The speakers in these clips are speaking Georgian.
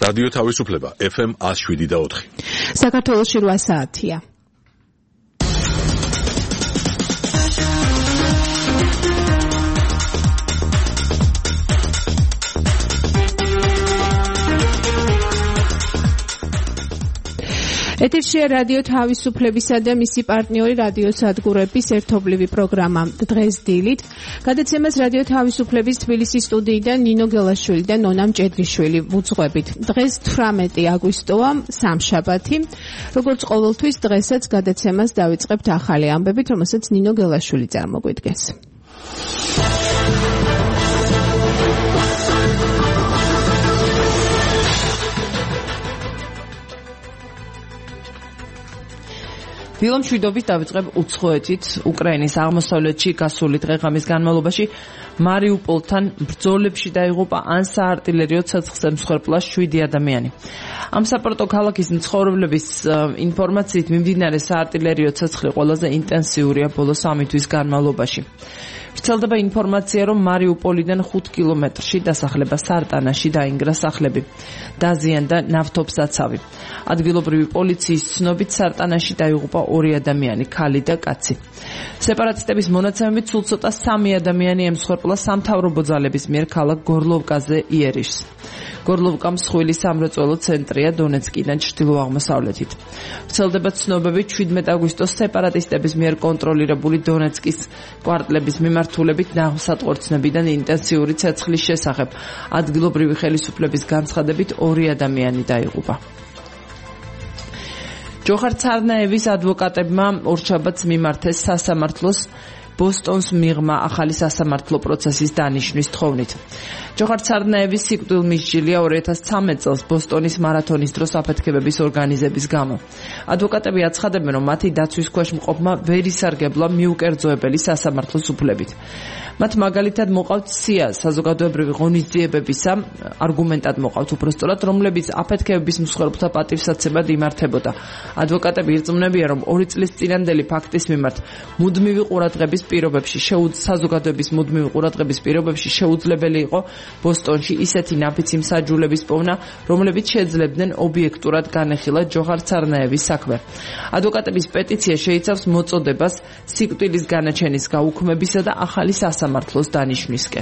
რადიო თავისუფლება FM 107.4. საქართველოში 8 საათია. ეთერშია რადიო თავისუფლებისა და მისი პარტნიორი რადიო სადგურების ერთობლივი პროგრამა დღეს დილით. გადაცემას რადიო თავისუფლების თბილისის სტუდიიდან ნინო გელაშვილი და ნონა მჭედრიშვილი ვუძღვებით. დღეს 18 აგვისტოა, სამშაბათი. როგორც ყოველთვის დღესაც გადაცემას დავიწყებთ ახალი ამბებით, რომელსაც ნინო გელაშვილი წარმოგვიდგენს. დილომშვიდობით დავიწყებ უცხოეთით. უკრაინის აღმოსავლეთში გასული დღე-ღამის განმავლობაში მარიუპოლთან ბრძოლებში დაიღუპა ან საარტილერიო ცეცხლზე მსხვერპლა 7 ადამიანი. ამ საპორტო ქალაქის მცხოვრებლების ინფორმაციით მიმდინარე საარტილერიო ცეცხლი ყველაზე ინტენსიურია ბოლო 3 თვის განმავლობაში. ვრცელდება ინფორმაცია, რომ მარიუპოლიდან 5 კილომეტრში დასახლება სარტანაში დაინგრა სახლები, დაზიანდა ნავთობსაცავი. ადგილობრივი პოლიციის ცნობით სარტანაში დაიღუპა 2 ადამიანი, ქალი და კაცი. სეპარატისტების მონაცემებით სულ ცოტა 3 ადამიანი ემსხვერპლა სამთავრობო ძალების მიერ ქალაქ გორლოვკაზე იერიშს. გორლოვკა მსხვილი სამრეწველო ცენტრია დონეცკიდან ჩრდილო-აღმოსავლეთით. ვრცელდება ცნობები 17 აგვისტოს სეპარატისტების მიერ კონტროლირებული დონეცკის კვარტლების მიმართულებით ნავსატყორცნებიდან ინტენსიური ცეცხლის შესახებ. ადგილობრივი ხელისუფლების განცხადებით 2 ადამიანი დაიღუპა. ჯოხარ ცარნაევის ადვოკატებმა ორშაბათს მიმართეს სასამართლოს ბოსტონს მიღმა ახალი სასამართლო პროცესის დანიშვნის თხოვნით. ჯოხარ ცარნაევის სიკვდილმისჯილია 2013 წელს ბოსტონის მარათონის დროს აფეთქებების ორგანიზების გამო. ადვოკატები აცხადებენ, რომ მათი დაცვის ქვეშ მყოფმა ვერ ისარგებლა მიუკერძოებელი სასამართლოს უფლებით. მათ მაგალითად მოყავთ სია საზოგადოებრივი ღონისძიებებისა, არგუმენტად მოყავთ უბრალოდ, რომლებიც აფეთქებების მსხვერპლთა პატივსაცემად იმართებოდა. ადვოკატები ირწმუნებიან, რომ 2 წლის წინანდელი ფაქტის მიმართ მუდმივი ყურადღების პირობებში საზოგადოების მუდმივი ყურადღების პირობებში შეუძლებელი იყო ბოსტონში ისეთი ნაფიცი მსაჯულების პოვნა, რომლებიც შეძლებდნენ ობიექტურად განეხილათ ჯოხარ ცარნაევის საქმე. ადვოკატების პეტიცია შეიცავს მოწოდებას სიკვდილის განაჩენის გაუქმებისა და ახალი სასამართლოს დანიშვნისკენ.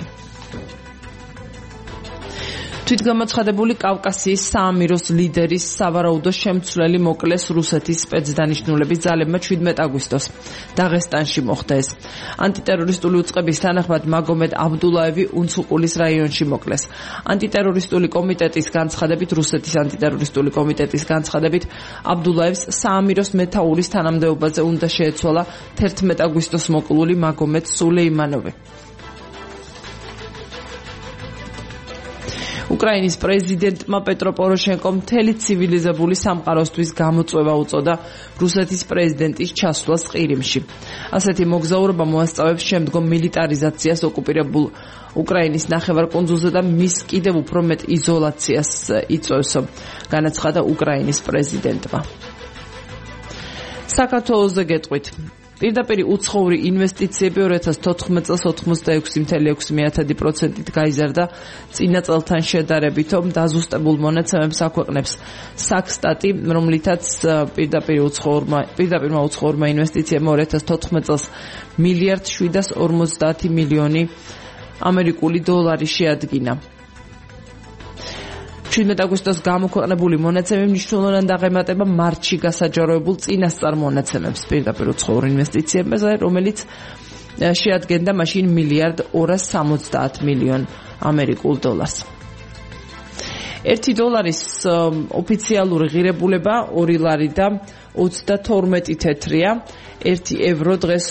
თვითგამოცხადებული კავკასიის საამიროს ლიდერის სავარაუდო შემცვლელი მოკლეს რუსეთის სპეცდანიშნულების ძალებმა 17 აგვისტოს დაღესტანში მოხდა ეს. ანტიტერორისტული უწყების თანახმად მაგომედ აბდულაევი უნცუყულის რაიონში მოკლეს. ანტიტერორისტული კომიტეტის განცხადებით, რუსეთის ანტიტერორისტული კომიტეტის განცხადებით, აბდულაევს საამიროს მეთაურის თანამდებობაზე უნდა შეეცვალა 11 აგვისტოს მოკლული მაგომედ სულეიმანოვი. უკრაინის პრეზიდენტმა პეტრო პოროშენკომ მთელი ცივილიზებული სამყაროსთვის გამოწვევა უწოდა რუსეთის პრეზიდენტის ჩასვლას ყირიმში. ასეთი მოგზაურობა მოასწავებს შემდგომ მილიტარიზაციას ოკუპირებულ უკრაინის ნახევარკუნძულზე და მის კიდევ უფრო მეტ იზოლაციას იწვევს, განაცხადა უკრაინის პრეზიდენტმა. საქართველოზე გეტყვით. პირდაპირ უცხოური ინვესტიციები 2014 წელს 86.6%-ით გაიზარდა წინა წელთან შედარებით, დაზუსტებულ მონაცემებს აქვეყნებს საქსტატი, რომლითაც პირდაპირმა უცხოურმა ინვესტიციებმა 2014 წელს $1.750 მილიონი ამერიკული დოლარი შეადგინა. 17 აგვისტოს გამოქვეყნებული მონაცემები მნიშვნელოვნად აღემატება მარტში გასაჯაროებულ წინასწარ მონაცემებს პირდაპირ უცხოურ ინვესტიციებზე, რომელიც შეადგენდა მაშინ $1.270 მილიონ ამერიკულ დოლარს. $1 ოფიციალური ღირებულება 2 ლარი და 32 თეთრია. 1 ევრო დღეს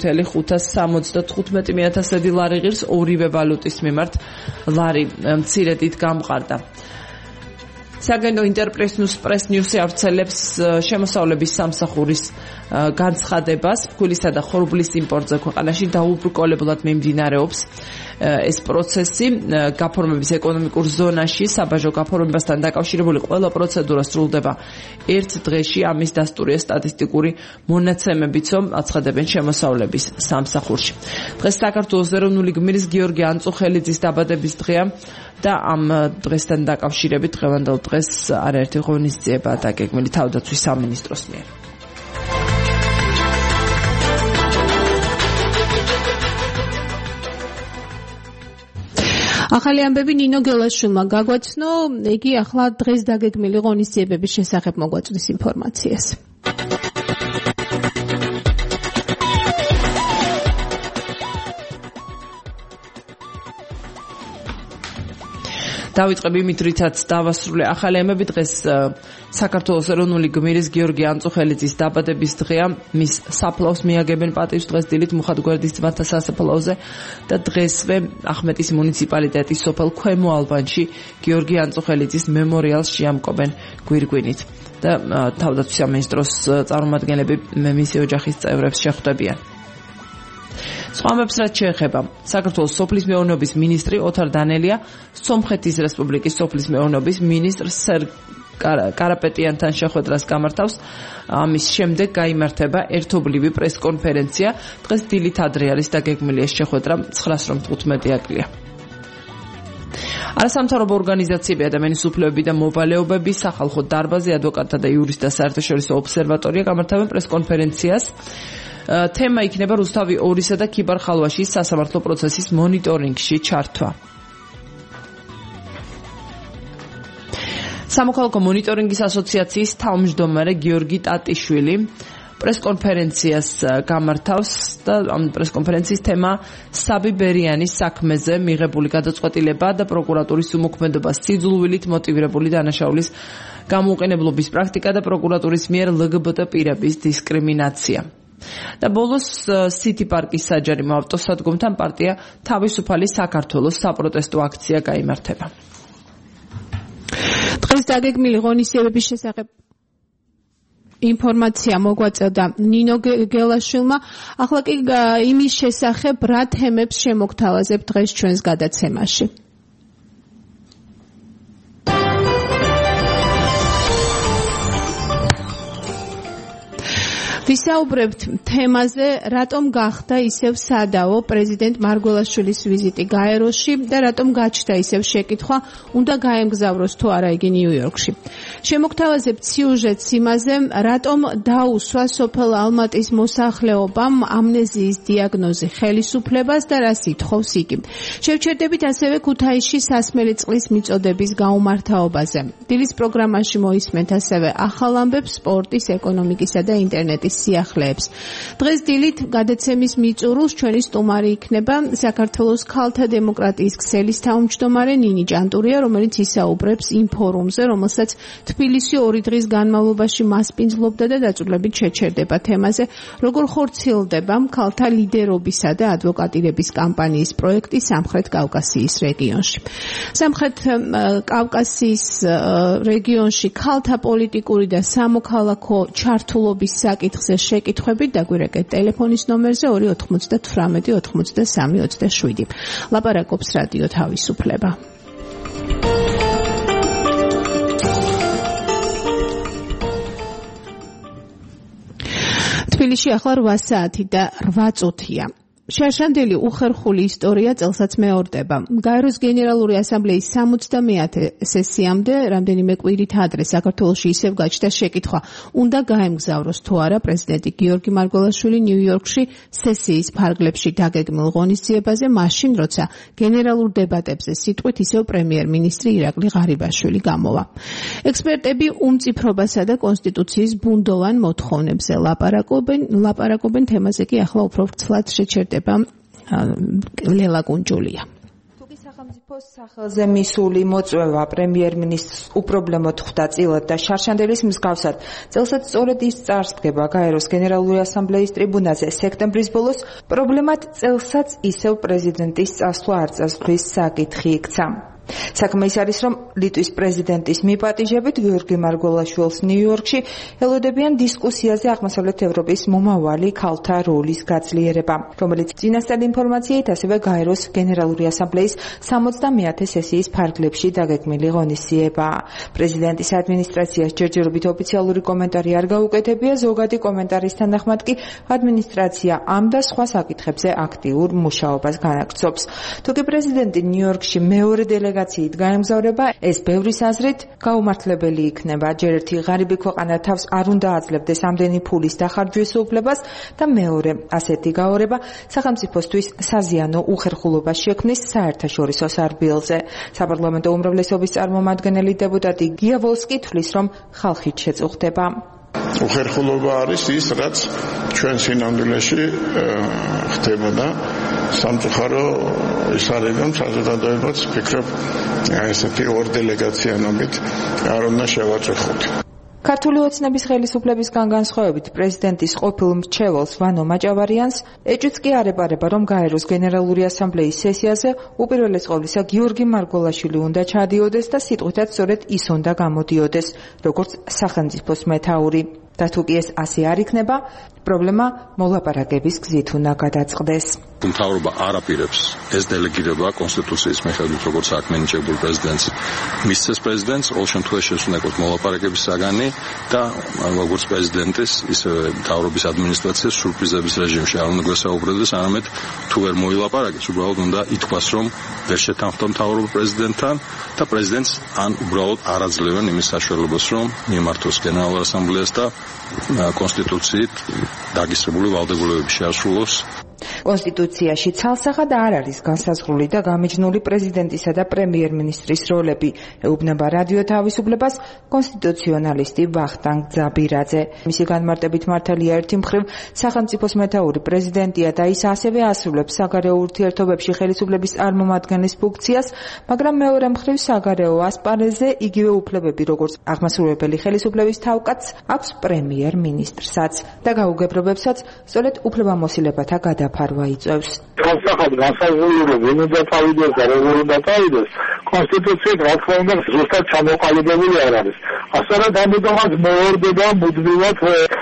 2.575 ლარი ღირს ორივე ვალუტის მიმართ ლარი მცირედით გამყარდა. საგენო ინტერპრეს ნიუსი ავრცელებს შემოსავლების სამსახურის განცხადებას ფულისა და ხორბლის იმპორტზე ქვეყანაში დაუბრკოლებულად მიმდინარეობს ეს პროცესი გაფორმების ეკონომიკურ ზონაში საბაჟო გაფორმებასთან დაკავშირებული ყველა პროცედურა სრულდება ერთ დღეში. ამის დასტურია სტატისტიკური მონაცემებიც, რომ აცხადებენ შემოსავლების სამსახურში. დღეს საქართველოს ეროვნული გმირის გიორგი ანწუხელიძის დაბადების დღეა და ამ დღესთან დაკავშირებით დღევანდელ დღეს არაერთი ღონისძიება დაგეგმილი თავდაცვის სამინისტროს მიერ. ახალი ამბები ნინო გელაშვილმა გაგვაცნო, იგი ახლა დღეს დაგეგმილი ღონისძიებების შესახებ მოგვაწვდის ინფორმაციას. დავიწყებ იმით, რითაც დავასრულე ახალი ამბები. დღეს საქართველოს ეროვნული გმირის გიორგი ანწუხელიძის დაბადების დღეა. მის საფლავს მიაგებენ პატივს დღეს დილით მუხათგვერდის ძმათა სასაფლაოზე და დღესვე ახმეტის მუნიციპალიტეტის სოფელ ქვემო ალბანში გიორგი ანწუხელიძის მემორიალს შეამკობენ გვირგვინით და თავდაცვის სამინისტროს წარმომადგენლები მისი ოჯახის წევრებს შეხვდებიან. სხვა ამბებს რაც შეეხება საქართველოს სოფლის მეურნეობის მინისტრი ოთარ დანელია სომხეთის რესპუბლიკის სოფლის მეურნეობის მინისტრ კარაპეტიანთან შეხვედრას გამართავს. ამის შემდეგ გაიმართება ერთობლივი პრესკონფერენცია. დღეს დილით ადრე არის დაგეგმილი ეს შეხვედრა 9:15 აკლია. არასამთავრობო ორგანიზაციები, ადამიანის უფლებები და მოვალეობები, სახალხო დარბაზი, ადვოკატთა და იურისტთა საერთაშორისო ობსერვატორია გამართავენ პრესკონფერენციას. თემა იქნება რუსთავი 2-სა და ქიბარ-ხალვაშის სასამართლო პროცესის მონიტორინგში ჩართვა. სამოქალაქო მონიტორინგის ასოციაციის თავმჯდომარე გიორგი ტატიშვილი პრესკონფერენციას გამართავს და ამ პრესკონფერენციის თემა საბიბერიანის საქმეზე მიღებული გადაწყვეტილება და პროკურატურის უმოქმედობა სიძულვილით მოტივირებული დანაშაულის გამოუყენებლობის პრაქტიკა და პროკურატურის მიერ LGBT პირების დისკრიმინაცია. და ბოლოს სიტი პარკის საჯარიმო ავტოსადგომთან პარტია თავისუფალი საქართველოს საპროტესტო აქცია გაიმართება. დღეს დაგეგმილი ღონისძიებების შესახებ ინფორმაცია მოგვაწევდა ნინო გელაშვილმა. ახლა კი იმის შესახებ რა თემებს შემოგთავაზებ დღეს ჩვენს გადაცემაში. ვისაუბრებთ თემაზე, რატომ გახდა ისევ სადავო პრეზიდენტ მარგველაშვილის ვიზიტი გაეროში და რატომ გაჩნდა ისევ შეკითხვა, უნდა გაემგზავროს თუ არა იგი ნიუ-იორკში. შემოგთავაზებთ სიუჟეტს იმაზე, რატომ დაუსვა სოფელ ალმატის მოსახლეობამ ამნეზიის დიაგნოზი ხელისუფლებას და რას ითხოვს იგი. შევჩერდებით ასევე ქუთაისში სასმელი წყლის მიწოდების გაუმართავობაზე. დილის პროგრამაში მოისმენთ ასევე ახალ ამბებს სპორტის, ეკონომიკისა და ინტერნეტის სიახლეებს. დღეს დილით გადაცემის მიწურულს ჩვენი სტუმარი იქნება საქართველოს ქალთა დემოკრატიის ქსელის თავმჯდომარე ნინი ჭანტურია, რომელიც ისაუბრებს იმ ფორუმზე, რომელსაც თბილისი 2 დღის განმავლობაში მასპინძლობდა და დაწვრილებით შეჩერდება თემაზე, როგორ ხორციელდება ქალთა ლიდერობისა და ადვოკატირების კამპანიის პროექტი სამხრეთ კავკასიის რეგიონში. სამხრეთ კავკასიის რეგიონში ქალთა პოლიტიკური და სამოქალაქო ჩართულობის საკითხზე შეკითხვებით დაგვირეკეთ ტელეფონის ნომერზე 298 83 27. ლაპარაკობს რადიო თავისუფლება. თბილისში ახლა 8 საათი და 8 წუთია. შარშანდელი უხერხული ისტორია წელსაც მეორდება. გაეროს გენერალური ასამბლეის 60-მე სესიამდე რამდენიმე კვირით ადრე საქართველოში ისევ გაჩნდა შეკითხვა, უნდა გაემგზავროს თუ არა პრეზიდენტი გიორგი მარგველაშვილი ნიუ-იორკში სესიის ფარგლებში დაგეგმილ ღონისძიებაზე, მაშინ როცა გენერალურ დებატებზე სიტყვით ისევ პრემიერ-მინისტრი ირაკლი ღარიბაშვილი გამოვა. ექსპერტები უმწიფრობასა და კონსტიტუციის ბუნდოვან მოთხოვნებზე ლაპარაკობენ თემაზე კი ახლა უფრო ვრცლად შეჩერდება ლელა კუნჯულია. სახელმწიფოს სახელზე მისული მოწვევა პრემიერ-მინისტრს უპრობლემოდ ხვდა წილად და შარშანდელის მსგავსად წელსაც სწორედ ის წარსდგება გაეროს გენერალური ასამბლეის ტრიბუნაზე სექტემბრის ბოლოს პრობლემად წელსაც ისევ პრეზიდენტის წასვლა არ წასვლის საკითხი იქცა. საქმე ის არის, რომ ლიტვის პრეზიდენტის მიპატიჟებით გიორგი მარგველაშვილს ნიუ-იორკში ელოდებიან დისკუსიაზე აღმოსავლეთ ევროპის მომავალი ქალთა როლის გაძლიერება, რომელიც წინასწარ ინფორმაციით ასევე გაეროს გენერალური ასამბლეის 60-მეათე სესიის ფარგლებში დაგეგმილი ღონისძიებაა. პრეზიდენტის ადმინისტრაციას ჯერჯერობით ოფიციალური კომენტარი არ გაუკეთებია, ზოგადი კომენტარის თანახმად კი ადმინისტრაცია ამ და სხვა საკითხებზე აქტიურ მუშაობას განაგრძობს. თუკი პრეზიდენტი ნიუ-იორკში მეორე დელეგაციით გაემგზავრება, ეს ბევრის აზრით გაუმართლებელი იქნება. ჯერ ერთი ღარიბი ქვეყანა თავს არ უნდა აძლევდეს ამდენი ფულის დახარჯვის უფლებას და მეორე ასეთი გაორება სახელმწიფოსთვის საზიანო უხერხულობას შექმნის საერთაშორისო სარბიელზე. საპარლამენტო უმრავლესობის წარმომადგენელი დეპუტატი გია ვოლსკი თვლის, რომ ხალხით შეწუხდება. უხერხულობა არის ის, რაც ჩვენ სინამდვილეში ხდებოდა. სამწუხარო ის არის, რომ საზოგადოებაც ფიქრობ ესეთი ორ დელეგაციანობით არ უნდა შევაწეხოთ. ქართული ოცნების ხელისუფლებისგან განსხვავებით პრეზიდენტის ყოფილ მრჩეველს ვანო მაჭავარიანს ეჭვიც კი არ ეპარება, რომ გაეროს გენერალური ასამბლეის სესიაზე უპირველეს ყოვლისა გიორგი მარგველაშვილი უნდა ჩადიოდეს და სიტყვითაც სწორედ ის უნდა გამოდიოდეს, როგორც სახელმწიფოს მეთაური. და თუ კი ეს ასე არ იქნება, პრობლემა მოლაპარაკების გზით უნდა გადაწყდეს. მთავრობა არ აპირებს ეს დელეგირება კონსტიტუციის მიხედვით, როგორც აქ მინიჭებულ პრეზიდენტს მისცეს პრეზიდენტს, ყოველ შემთხვევაში ეს უნდა იყოს მოლაპარაკების საგანი და როგორც პრეზიდენტის, ისევე მთავრობის ადმინისტრაციას სურპრიზების რეჟიმში არ უნდა გვესაუბრებდეს, არამედ თუ ვერ მოილაპარაკეს, უბრალოდ უნდა ითქვას, რომ ვერ შეთანხმდა მთავრობა პრეზიდენტთან და პრეზიდენტს ან უბრალოდ არ აძლევენ იმის საშუალებას, რომ მიმართოს გენერალურ ასამბლეას და კონსტიტუციით დაგისრებული ვალდებულებები შეასრულოს. კონსტიტუციაში ცალსახად არ არის განსაზღვრული და გამიჯნული პრეზიდენტისა და პრემიერ-მინისტრის როლები, ეუბნება რადიო თავისუფლებას კონსტიტუციონალისტი ვახტანგ ძაბირაძე. მისი განმარტებით მართალია ერთი მხრივ სახელმწიფოს მეთაური პრეზიდენტია და ის ასევე ასრულებს საგარეო ურთიერთობებში ხელისუფლების წარმომადგენლის ფუნქციას, მაგრამ მეორე მხრივ საგარეო ასპარეზზე იგივე უფლებები, როგორც აღმასრულებელი ხელისუფლების თავკაცს, აქვს პრემიერ-მინისტრსაც და გაუგებრობებსაც სწორედ უფლებამოსილებათა გადაფარვა იწევს. განსახად განსაზღვრული რომ ვინ უნდა წავიდეს და როგორ უნდა წავიდეს, კონსტიტუციით რა თქმა უნდა ზუსტად ჩამოყალიბებული არ არის. ასწორად ამიტომაც მოორდება მუდმივად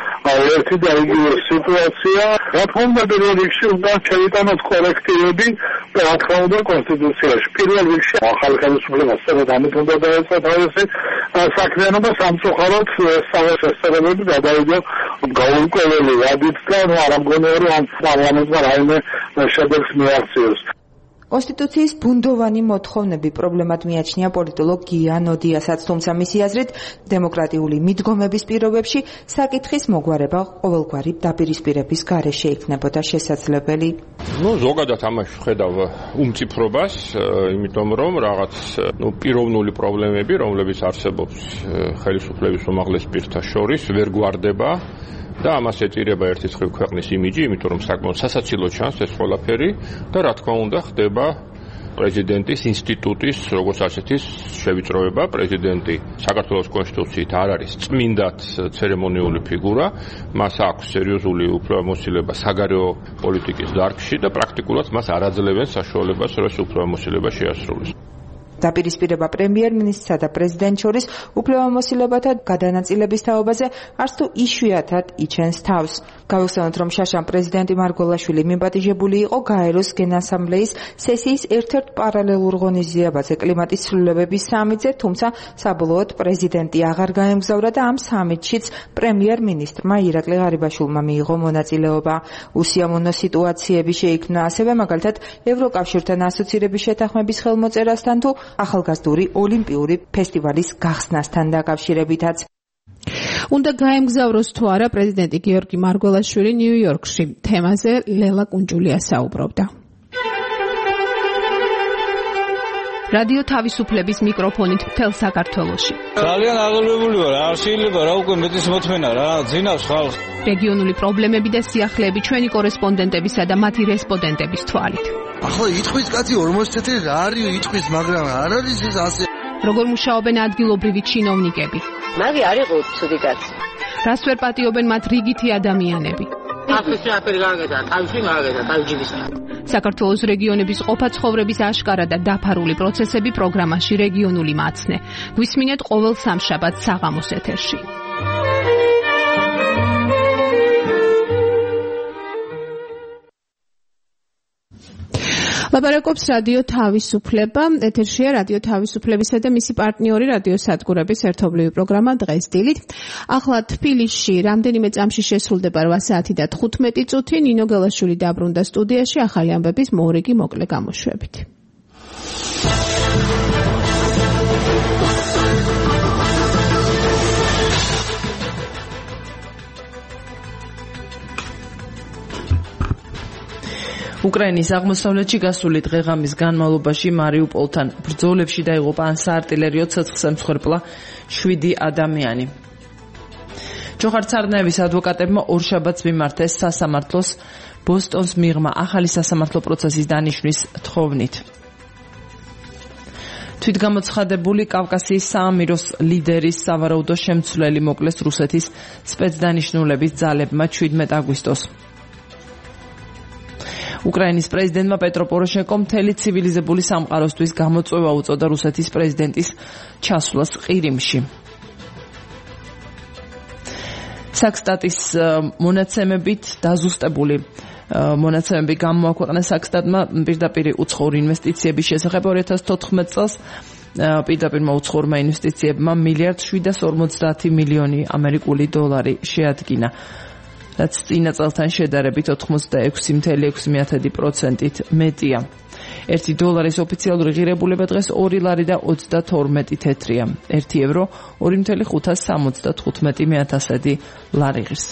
ერთი და იგივე სიტუაცია. რა თქმა უნდა პირველ რიგში უნდა შევიტანოს კორექტივები რა თქმა უნდა კონსტიტუციაში. პირველ რიგში ახალი ხელისუფლებას სწორედ ამით უნდა დაეწყო თავისი საქმიანობა, სამწუხაროდ შესაძლებლობები გადავიდა გაურკვეველი ვადით და არ ამგონია რომ ამ პარლამენტმა რაიმე შედეგს მიაღწიოს. კონსტიტუციის ბუნდოვანი მოთხოვნები პრობლემად მიაჩნია პოლიტოლოგ გია ნოდიასაც, თუმცა მისი აზრით დემოკრატიული მიდგომების პირობებში საკითხის მოგვარება ყოველგვარი დაპირისპირების გარეშე იქნებოდა შესაძლებელი. ზოგადად ამაში ვხედავ უმწიფრობას, იმიტომ რომ რაღაც პიროვნული პრობლემები, რომლებიც არსებობს ხელისუფლების უმაღლეს პირთა შორის, ვერ გვარდება. და ამას ეწირება ერთის მხრივ ქვეყნის იმიჯი, იმიტომ რომ საკმაოდ სასაცილო ჩანს ეს ყველაფერი და რა თქმა უნდა ხდება პრეზიდენტის ინსტიტუტის როგორც ასეთის შევიწროება. პრეზიდენტი საქართველოს კონსტიტუციით არ არის წმინდად ცერემონიული ფიგურა, მას აქვს სერიოზული უფლებამოსილება საგარეო პოლიტიკის დარგში და პრაქტიკულად მას არ აძლევენ საშუალებას, რომ ეს უფლებამოსილება შეასრულოს. დაპირისპირება პრემიერ-მინისტრსა და პრეზიდენტს შორის უფლებამოსილებათა გადანაწილების თაობაზე არც თუ იშვიათად იჩენს თავს. გავიხსენოთ, რომ შაშამ პრეზიდენტი მარგველაშვილი მიპატიჟებული იყო გაეროს გენასამბლეის სესიის ერთ-ერთ პარალელურ ღონისძიებაზე კლიმატის ცვლილებების სამიტზე, თუმცა საბოლოოდ პრეზიდენტი აღარ გაემგზავრა და ამ სამიტშიც პრემიერ-მინისტრმა ირაკლი ღარიბაშვილმა მიიღო მონაწილეობა. უსიამოვნო სიტუაციები შეიქმნა ასევე მაგალითად ევროკავშირთან ასოცირების შეთანხმების ხელმოწერასთან თუ ახალგაზრდული ოლიმპიური ფესტივალის გახსნასთან დაკავშირებითაც. უნდა გაემგზავროს თუ არა პრეზიდენტი გიორგი მარგველაშვილი ნიუ-იორკში. თემაზე ლელა კუნჯულია საუბრობდა. რადიო თავისუფლების მიკროფონით მთელ საქართველოში. ძალიან აღელვებული ვარ, არ შეიძლება რა უკვე მეტის მოთმენა რა, ძინავს ხალხს. რეგიონული პრობლემები და სიახლეები ჩვენი კორესპონდენტებისა და მათი რესპონდენტების თვალით. ახლა იტყვის კაცი 40 წელი რა არის იტყვის, მაგრამ არ არის ეს ასე. როგორ მუშაობენ ადგილობრივი ჩინოვნიკები? მაგი არ იყო ცუდი კაცი. რას ვერ პატიობენ მათ რიგითი ადამიანები? აფრიკაში აფერი გააკეთა, თავში გააკეთა, თავჯიბის. საქართველოს რეგიონების ყოფა ცხოვრების აშკარა და დაფარული პროცესები პროგრამაში რეგიონული მაცნე. გვისმინეთ ყოველ სამშაბათს საღამოს ეთერში. ლაპარაკობს რადიო თავისუფლება, ეთერშია რადიო თავისუფლებისა და მისი პარტნიორი რადიო სადგურების ერთობლივი პროგრამა დღეს დილით. ახლა თბილისში რამდენიმე წამში შესრულდება 8 საათი და 15 წუთი. ნინო გელაშვილი დაბრუნდა სტუდიაში ახალი ამბების მორიგი მოკლე გამოშვებით. უკრაინის აღმოსავლეთში გასული დღე-ღამის განმავლობაში მარიუპოლთან ბრძოლებში დაიღუპა ან საარტილერიო ცეცხლზე მსხვერპლა 7 ადამიანი. ჯოხარ-ცარნაევის ადვოკატებმა ორშაბათს მიმართეს სასამართლოს ბოსტონს მიღმა ახალი სასამართლო პროცესის დანიშვნის თხოვნით. თვითგამოცხადებული კავკასიის საამიროს ლიდერის სავარაუდო შემცვლელი მოკლეს რუსეთის სპეცდანიშნულების ძალებმა 17 აგვისტოს. უკრაინის პრეზიდენტმა პეტრო პოროშენკომ მთელი ცივილიზებული სამყაროსთვის გამოწვევა უწოდა რუსეთის პრეზიდენტის ჩასვლას ყირიმში. საქსტატის მონაცემებით დაზუსტებული მონაცემები გამოაქვეყნა საქსტატმა პირდაპირ უცხოური ინვესტიციების შესახებ 2014 წელს პირდაპირ უცხოურმა ინვესტიციებმა $1.750 მილიონი ამერიკული დოლარი შეადგინა. რაც წინა წელთან შედარებით 86.6%-ით მეტია. $1 ოფიციალური ღირებულება დღეს $2.32 €. €2.575 ღირს.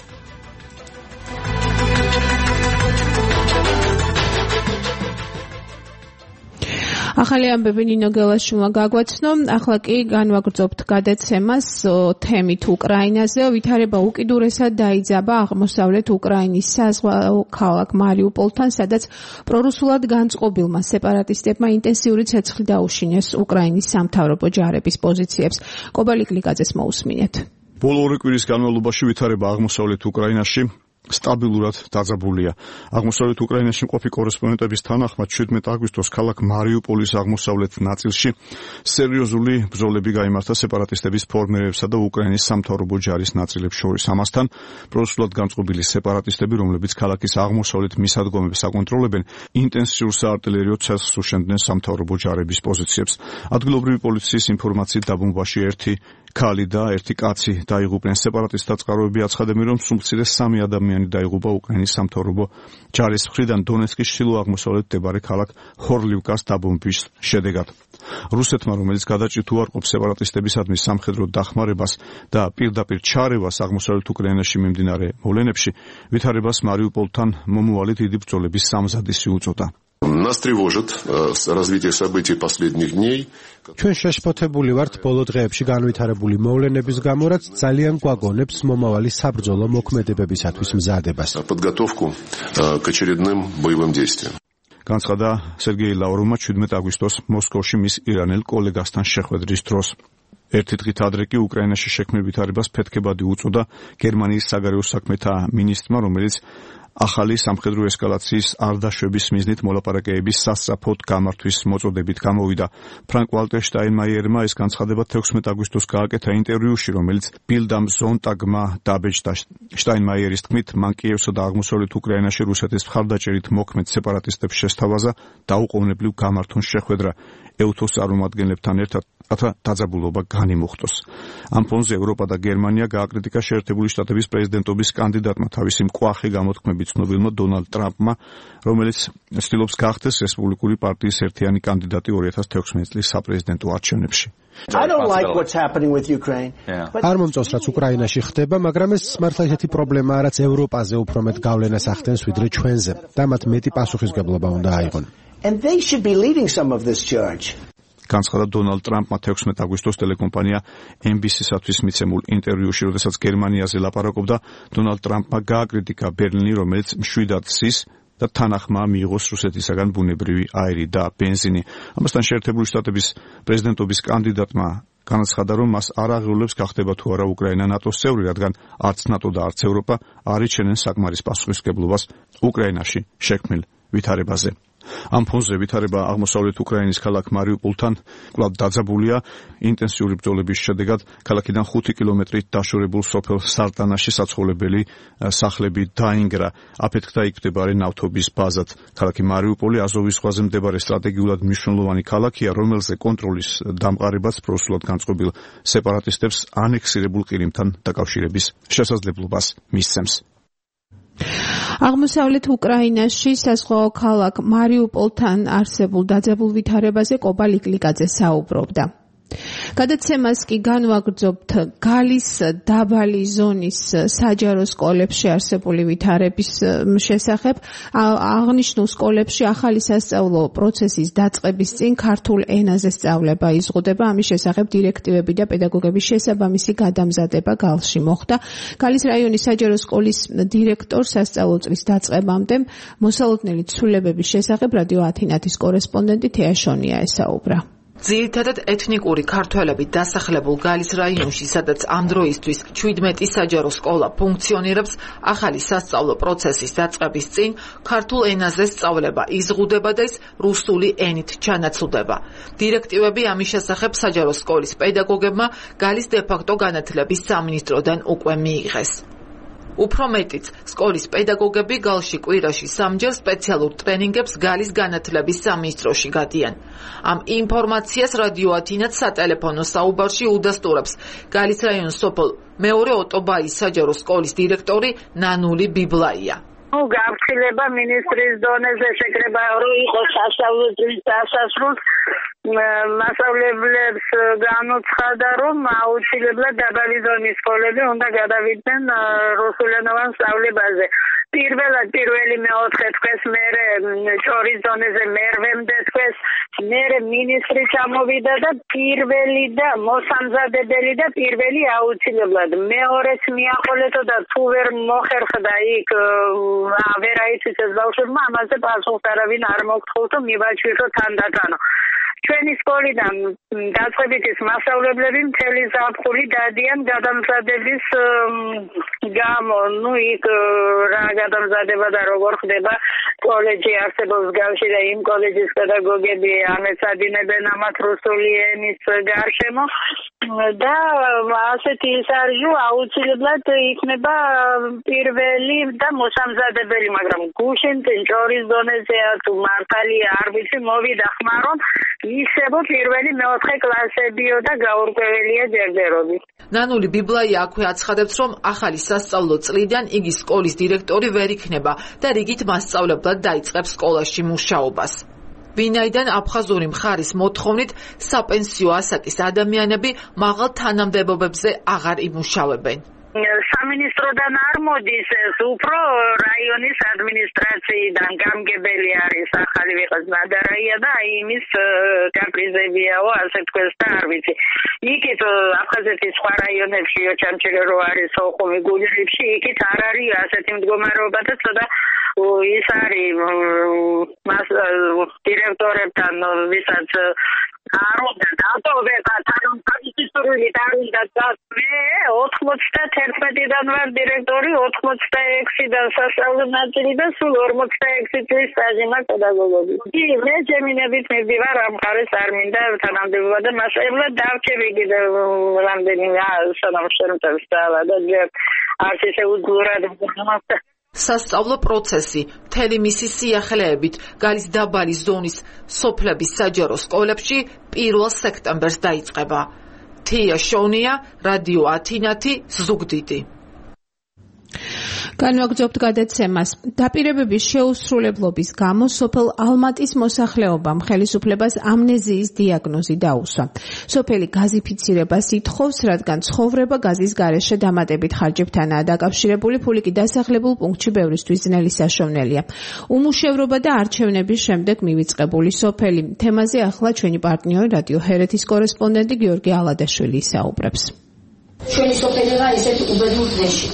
ახალი ამბები ნინო გელაშვილმა გაგვაცნო. ახლა კი განვაგრძობთ გადაცემას თემით უკრაინაზე. ვითარება უკიდურესად დაიძაბა აღმოსავლეთ უკრაინის საზღვაო ქალაქ მარიუპოლთან, სადაც პრორუსულად განწყობილმა სეპარატისტებმა ინტენსიური ცეცხლი დაუშინეს უკრაინის სამთავრობო ჯარების პოზიციებს. კობალი კლიკაძეს მოусმინეთ. ბოლო 2 კვირის განმავლობაში ვითარება აღმოსავლეთ უკრაინაში სტაბილურად დაძაბულია. აღმოსავლეთ უკრაინაში მყოფი კორესპონდენტების თანახმად 17 აგვისტოს ქალაქ მარიუპოლის აღმოსავლეთ ნაწილში სერიოზული ბრძოლები გაიმართა სეპარატისტების ფორმირებსა და უკრაინის სამთავრობო ჯარის ნაწილებს შორის. ამასთან პრორუსულად განწყობილი სეპარატისტები, რომლებიც ქალაქის აღმოსავლეთ მისადგომებს აკონტროლებენ, ინტენსიურ საარტილერიო ცეცხლს უშენდნენ სამთავრობო ჯარების პოზიციებს. ადგილობრივი პოლიციის ინფორმაციით დაბომბვაში 1 ქალი და 1 კაცი დაიღუპნენ. სეპარატისტთა წყაროები აცხადებენ, რომ სულ მცირე 3 ადამიანი დაიღუპა უკრაინის სამთავრობო ჯარის მხრიდან დონეცკის ჩრდილო-აღმოსავლეთ მდებარე ქალაქ ჰორლივკას დაბომბვის შედეგად. რუსეთმა, რომელიც გადაჭრით უარყოფს სეპარატისტებისადმი სამხედრო დახმარებას და პირდაპირ ჩარევას აღმოსავლეთ უკრაინაში მიმდინარე მოვლენებში, ვითარებას მარიუპოლთან მომავალი დიდი ბრძოლების სამზადისი უწოდა. Нас тревожит развитие событий последних дней. ჩვენ შეშფოთებული ვართ ბოლო დღეებში განვითარებული მოვლენების გამო, რაც ძალიან გვაგონებს მომავალი საბრძოლო მოქმედებებისათვის მზადებას. Подготовку к очередным боевым действиям. განცხადა სერგეი ლავროვმა 17 აგვისტოს მოსკოვში მის ირანელ კოლეგასთან შეხვედრის დროს. ერთი დღით ადრე კი უკრაინაში შექმნილ ვითარებას ფეთქებადი უწოდა გერმანიის საგარეო საქმეთა მინისტრმა, რომელიც ახალი სამხედრო ესკალაციის არ დაშვების მიზნით მოლაპარაკებების სასწრაფოდ გამართვის მოწოდებით გამოვიდა. ფრანკ ვალტერ შტაინმაიერმა ეს განცხადება 16 აგვისტოს გააკეთა ინტერვიუში, რომელიც ბილდ ამ ზონტაგმა დაბეჭდა. შტაინმაიერის თქმით, მან კიევსა და აღმოსავლეთ უკრაინაში რუსეთის მხარდაჭერით მოქმედ სეპარატისტებს შესთავაზა დაუყოვნებლივ გამართონ შეხვედრა ეუთოს წარმომადგენლებთან ერთად, რათა დაძაბულობა განიმუხტოს. ამ ფონზე ევროპა და გერმანია გააკრიტიკა შეერთებული შტატების პრეზიდენტობის კანდიდატმა თავისი მკვახე გამოთქმებით ცნობილმა დონალდ ტრამპმა, რომელიც ცდილობს გახდეს რესპუბლიკური პარტიის ერთიანი კანდიდატი 2016 წლის საპრეზიდენტო არჩევნებში. არ მომწონს რაც უკრაინაში ხდება, მაგრამ ეს მართლა ისეთი პრობლემაა, რაც ევროპაზე უფრო მეტ გავლენას ახდენს ვიდრე ჩვენზე და მათ მეტი პასუხისგებლობა უნდა აიღონ. And they should be leading some of this charge. განცხადა დონალდ ტრამპმა 16 აგვისტოს ტელეკომპანია NBC-სათვის მიცემულ ინტერვიუში, როდესაც გერმანიაზე ლაპარაკობდა. დონალდ ტრამპმა გააკრიტიკა ბერლინი, რომელიც მშვიდად ზის და თანახმა მიიღოს რუსეთისაგან ბუნებრივი აირი და ბენზინი. ამასთან შეერთებული შტატების პრეზიდენტობის კანდიდატმა განაცხადა, რომ მას არ აღიარებს გახდება თუ არა უკრაინა ნატოს წევრი, რადგან არც ნატო და არც ევროპა არ იჩენენ საკმარის პასუხისმგებლობას უკრაინაში შექმნილ ვითარებაზე. ამ ფონზე ვითარება აღმოსავლეთ უკრაინის ქალაქ მარიუპოლთან კვლავ დაძაბულია. ინტენსიური ბრძოლების შედეგად ქალაქიდან 5 კილომეტრით დაშორებულ სოფელ სარტანაში საცხოვრებელი სახლები დაინგრა. აფეთქდა იქ მდებარე ნავთობის ბაზად. ქალაქი მარიუპოლი აზოვის ზღვაზე მდებარე სტრატეგიულად მნიშვნელოვანი ქალაქია, რომელზე კონტროლის დამყარებაც პროსულად განწყობილ სეპარატისტებს ანექსირებულ ყირიმთან დაკავშირების შესაძლებლობას მისცემს. აღმოსავლეთ უკრაინაში საზღვაო ქალაქ მარიუპოლთან არსებულ დაძაბულ ვითარებაზე კობა ლიკლიკაძე საუბრობდა. გადაცემას კი განვაგრძობთ გალის დაბალი ზონის საჯარო სკოლებში არსებული ვითარების შესახებ. აღნიშნულ სკოლებში ახალი სასწავლო პროცესის დაწყების წინ ქართულ ენაზე სწავლება იზღუდება. ამის შესახებ დირექტივები და პედაგოგების შესაბამისი გადამზადება გალში მოხდა. გალის რაიონის საჯარო სკოლის დირექტორ სასწავლო წლის დაწყებამდე მოსალოდნელი ცვლილებების შესახებ რადიო ათინათის კორესპონდენტი თეა შონია ესაუბრა. ძირითადად ეთნიკური ქართველები დასახლებულ გალის რაიონში, სადაც ამ დროისთვის 17 საჯარო სკოლა ფუნქციონირებს, ახალი სასწავლო პროცესის დაწყების წინ ქართულ ენაზე სწავლება იზღუდება და ის რუსული ენით ჩანაცვლდება. დირექტივები ამის შესახებ საჯარო სკოლის პედაგოგებმა გალის დე-ფაქტო განათლების სამინისტროდან უკვე მიიღეს. უფრო მეტიც, სკოლის პედაგოგები გალში კვირაში 3 ჯერ სპეციალურ ტრენინგებს გალის განათლების სამინისტროში გადიან. ამ ინფორმაციას რადიო ათინათს სატელეფონო საუბარში უდასტურებს გალის რაიონის სოფელ მეორე ოტობაის საჯარო სკოლის დირექტორი ნანული ბიბლაია. გავრცელება მინისტრის დონეზე შეკრება რომ იყოს სასწავლო წლის დასასრულს მასწავლებლებს განუცხადა, რომ აუცილებლად დაბალი ზონის სკოლები უნდა გადავიდნენ რუსულენოვან სწავლებაზე. პირველი მეოთხე თქვეს, მერე ჭორის ზონეზე მერვემდე თქვეს, მერე მინისტრი ჩამოვიდა და პირველი და მოსამზადებელი და პირველი აუცილებლად. მეორეც მიახოლეთო და თუ ვერ მოხერხდა იქ ვერ აიცის ბავშვებმა, ამაზე პასუხს არავინ არ მოგთხოვთო, მივაჩვირთო თანდათანო. ჩვენი სკოლიდან დაწყებითი მასწავლებლები მთელი ზაფხული დადიან გადამზადების გამო. იქ რა გადამზადება და როგორ ხდება, კოლეჯი არსებობს გალში და იმ კოლეჯის პედაგოგები ამეცადინებენ ამათ რუსული ენის გარშემო და ასეთი ის არის, რომ აუცილებლად იქნება პირველი და მოსამზადებელი, მაგრამ გუშინ ჭორის დონეზეა თუ მართალია არ ვიცი, მოვიდა ხმა, რომ ისევ პირველი მეოთხე კლასებიო და გაურკვეველია ჯერჯერობით. ნანული ბიბლაია აქვე აცხადებს, რომ ახალი სასწავლო წლიდან იგი სკოლის დირექტორი ვერ იქნება და რიგით მასწავლებლად დაიწყებს სკოლაში მუშაობას. ვინაიდან აფხაზური მხარის მოთხოვნით საპენსიო ასაკის ადამიანები მაღალ თანამდებობებზე აღარ იმუშავებენ. სამინისტროდან არ მოდის ეს, უფრო რაიონის ადმინისტრაციიდან გამგებელი არის ახალი ვიღაც ნადარაია და იმის კაპრიზებიაო, ასე თქვეს და არ ვიცი. იქით აფხაზეთის სხვა რაიონებში ჩამჩერე რო არის ოხუმი გულრიფში, იქით არ არის ასეთი მდგომარეობა და ცოტა ის არის მას დირექტორებთან ვისაც აროდა დავტოვება თან პასუხისმგებელი არ უნდა გასვე 91-დან ვარ დირექტორი 86-დან სასწავლო ნაწილი და სულ 46 წლის სტაჟი მაქვს პედაგოგობის. მე ჩემინებით მივდივარ ამ მხარეს არ მინდა თანამდებობა და მასწავლებლად დავჭები კიდევ რამდენიმე სანამ შემწევს და არც ისე უძლურად ვგონავთ. სასწავლო პროცესი მთელი მისი სიახლეებით გალის დაბალი ზონის სოფლების საჯარო სკოლებში 1 სექტემბერს დაიწყება. თეა შონია, რადიო ათინათი, ზუგდიდი. განვაგრძობთ გადაცემას. დაპირებების შეუსრულებლობის გამო სოფელ ალმატის მოსახლეობამ ხელისუფლებას ამნეზიის დიაგნოზი დაუსვა. სოფელი გაზიფიცირებას ითხოვს, რადგან ცხოვრება გაზის გარეშე დამატებით ხარჯებთანაა დაკავშირებული, ფული კი დასახლებულ პუნქტში ბევრისთვის ძნელი საშოვნელია. უმუშევრობა და არჩევნების შემდეგ მივიწყებული სოფელი. თემაზე ახლა ჩვენი პარტნიორი რადიო ჰერეთის კორესპონდენტი გიორგი ალადაშვილი ისაუბრებს. ჩვენი სოფელია ესეთ უბედურ დღეში.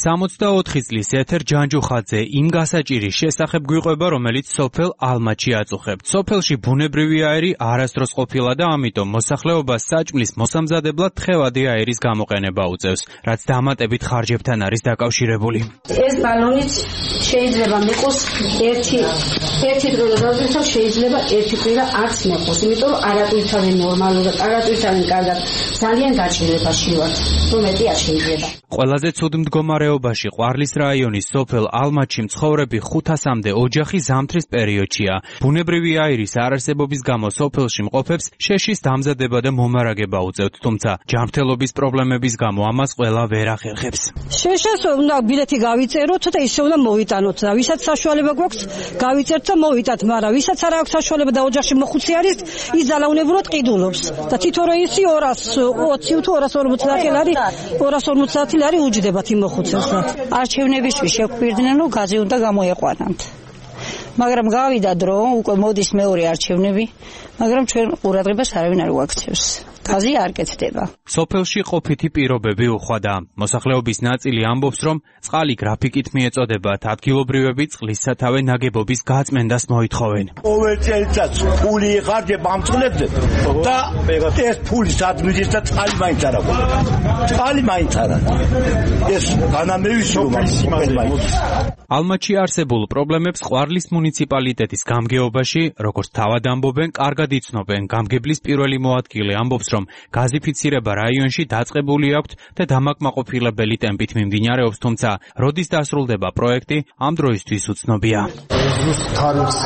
64 წლის ეთერ ჯანჯუხაძე იმ გასაჭირის შესახებ გვიყვება, რომელიც სოფელ ალმატში აწუხებთ. სოფელში ბუნებრივი აირი არასდროს ყოფილა და ამიტომ მოსახლეობას საჭმლის მოსამზადებლად თხევადი აირის გამოყენება უწევს, რაც დამატებით ხარჯებთან არის დაკავშირებული. ეს ბალონიც შეიძლება მიყოს ერთი დღე და შეიძლება ერთი კვირა არც მეყოს, იმიტომ რომ არატვირთავენ ნორმალურად, არატვირთავენ კარგად, ძალიან გაჭირებაში ვართ, რომ მეტი არ შეიძლება. ყველაზე ცუდ მდგომარეობაში ყვარლის რაიონის სოფელ ალმატში მცხოვრები 500-მდე ოჯახი ზამთრის პერიოდშია. ბუნებრივი აირის არარსებობის გამო სოფელში მყოფებს შეშის დამზადება და მომარაგება უწევთ, თუმცა ჯანმრთელობის პრობლემების გამო ამას ყველა ვერ ახერხებს. შეშეს უნდა ბილეთი გავიწეროთ და ისე უნდა მოვიტანოთ და ვისაც საშუალება გვაქვს გავიწერთ და მოვიტანთ, მაგრამ ვისაც არ აქვს საშუალება და ოჯახში მოხუცი არის, ის ძალაუნებურად ყიდულობს და თითო რეისი 220 თუ 250 ლარი 250 ლარი უჯდებათ იმ მოხუცეს და არჩევნებისთვის შეგვირდნენ, რომ გაზი უნდა გამოეყვანათ. მაგრამ გავიდა დრო, უკვე მოდის მეორე არჩევნები, მაგრამ ჩვენ ყურადღებას არავინ არ გვაქცევს. გაზი არ კეთდება. სოფელში ყოფითი პირობები უხვადა. მოსახლეობის ნაწილი ამბობს, რომ წყალი გრაფიკით მიეწოდებათ, ადგილობრივები წყლის სათავე ნაგებობის გაწმენდას მოითხოვენ. ყოველ წელიწადს ფული იხარჯება ამ წყლებზე და ეს ფული სად მიდის და წყალი მაინც არ აქვს. წყალი მაინც არ არის. ეს განამევისო მაინც. ალმატში არსებულ პრობლემებს ყვარლის მუნიციპალიტეტის გამგეობაში, როგორც თავად ამბობენ, კარგად იცნობენ. გამგებლის პირველი მოადგილე ამბობს, რომ გაზიფიცირება რაიონში დაწყებული აქვს და დამაკმაყოფილებელი ტემპით მიმდინარეობს, თუმცა როდის დასრულდება პროექტი, ამ დროისთვის უცნობია. თარიღს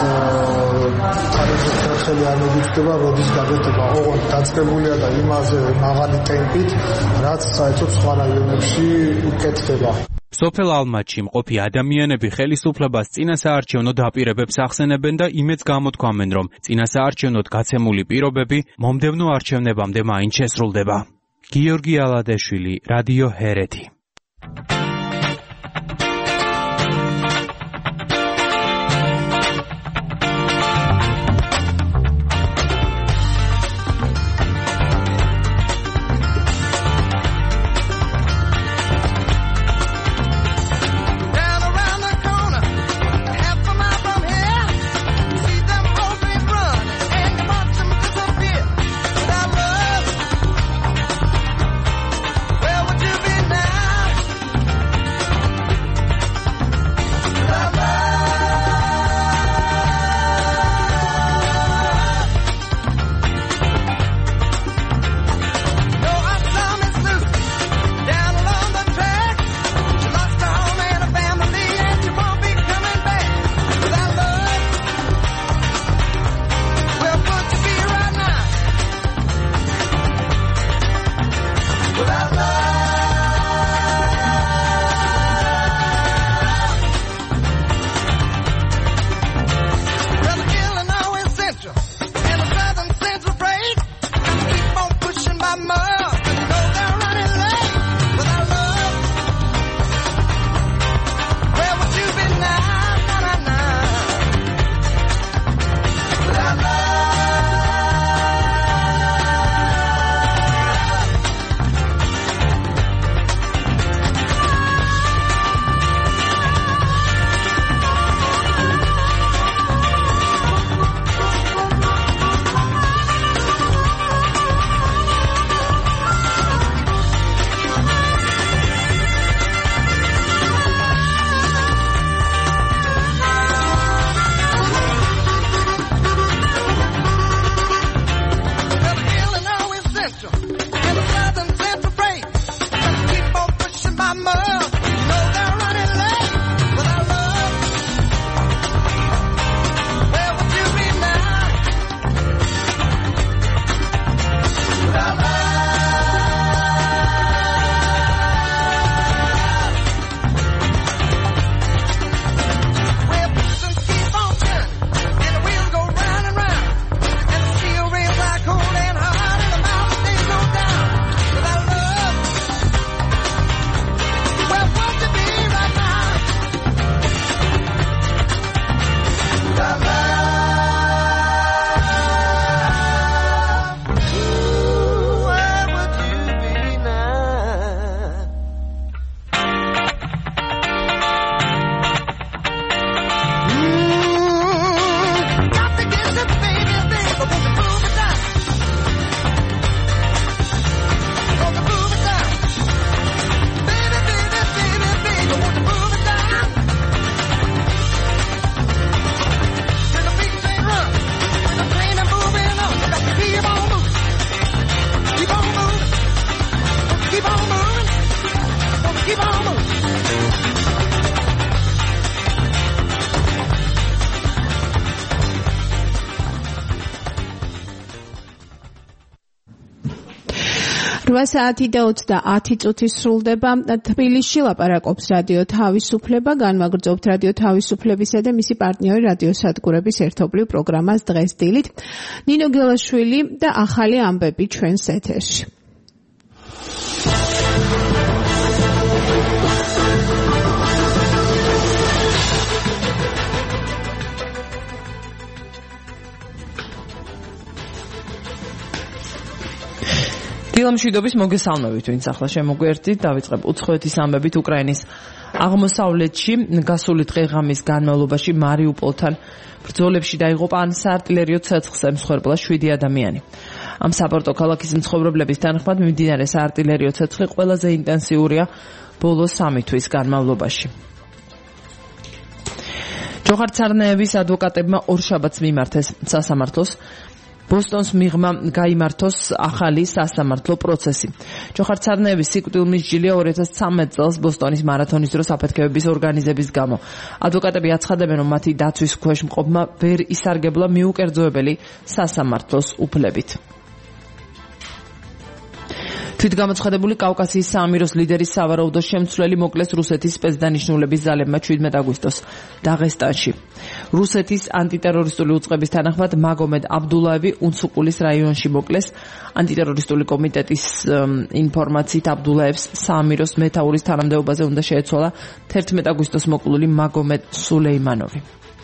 ხელი არ მოგიწდება, როდის გაგრძელდება. ოღონდ დაწყებულია და იმაზე მაღალი ტემპით, რაც საერთოდ სხვა რაიონებში უკეთდება. სოფელ ალმატში მყოფი ადამიანები ხელისუფლებას წინასაარჩევნო დაპირებებს ახსენებენ და იმედს გამოთქვამენ, რომ წინასაარჩევნოდ გაცემული პირობები მომდევნო არჩევნებამდე მაინც შესრულდება. გიორგი ალადაშვილი, რადიო ჰერეთი. 8 საათი და 30 წუთი სრულდება. თბილისში ლაპარაკობს რადიო თავისუფლება. განვაგრძობთ რადიო თავისუფლებისა და მისი პარტნიორი რადიო სადგურების ერთობლივ პროგრამას დღეს დილით. ნინო გელაშვილი და ახალი ამბები ჩვენს ეთერში. დილამშვიდობის მოგესალმებით, ვინც ახლა შემოგვერთით, დავიწყებ უცხოეთის ამბებით. უკრაინის აღმოსავლეთში გასული დღე-ღამის განმავლობაში მარიუპოლთან ბრძოლებში დაიღუპა ან საარტილერიო ცეცხლზე მსხვერპლა 7 ადამიანი. ამ საპორტო ქალაქის მცხოვრებლების თანახმად მიმდინარე საარტილერიო ცეცხლი ყველაზე ინტენსიურია ბოლო 3 თვის განმავლობაში. ჯოხარ ცარნაევის ადვოკატებმა ორშაბათს მიმართეს სასამართლოს. ბოსტონს მიღმა გაიმართოს ახალი სასამართლო პროცესი. ჯოხარ ცარნაევის სიკვდილმისჯილია 2013 წელს ბოსტონის მარათონის დროს აფეთქებების ორგანიზების გამო. ადვოკატები აცხადებენ, რომ მათი დაცვის ქვეშ მყოფმა ვერ ისარგებლა მიუკერძოებელი სასამართლოს უფლებით. თვითგამოცხადებული კავკასიის საამიროს ლიდერის სავარაუდო შემცვლელი მოკლეს რუსეთის სპეცდანიშნულების ძალებმა 17 აგვისტოს დაღესტანში. რუსეთის ანტიტერორისტული უწყების თანახმად მაგომედ აბდულაევი უნცუკულის რაიონში მოკლეს. ანტიტერორისტული კომიტეტის ინფორმაციით აბდულაევს საამიროს მეთაურის თანამდებობაზე უნდა შეეცვალა 11 აგვისტოს მოკლული მაგომედ სულეიმანოვი.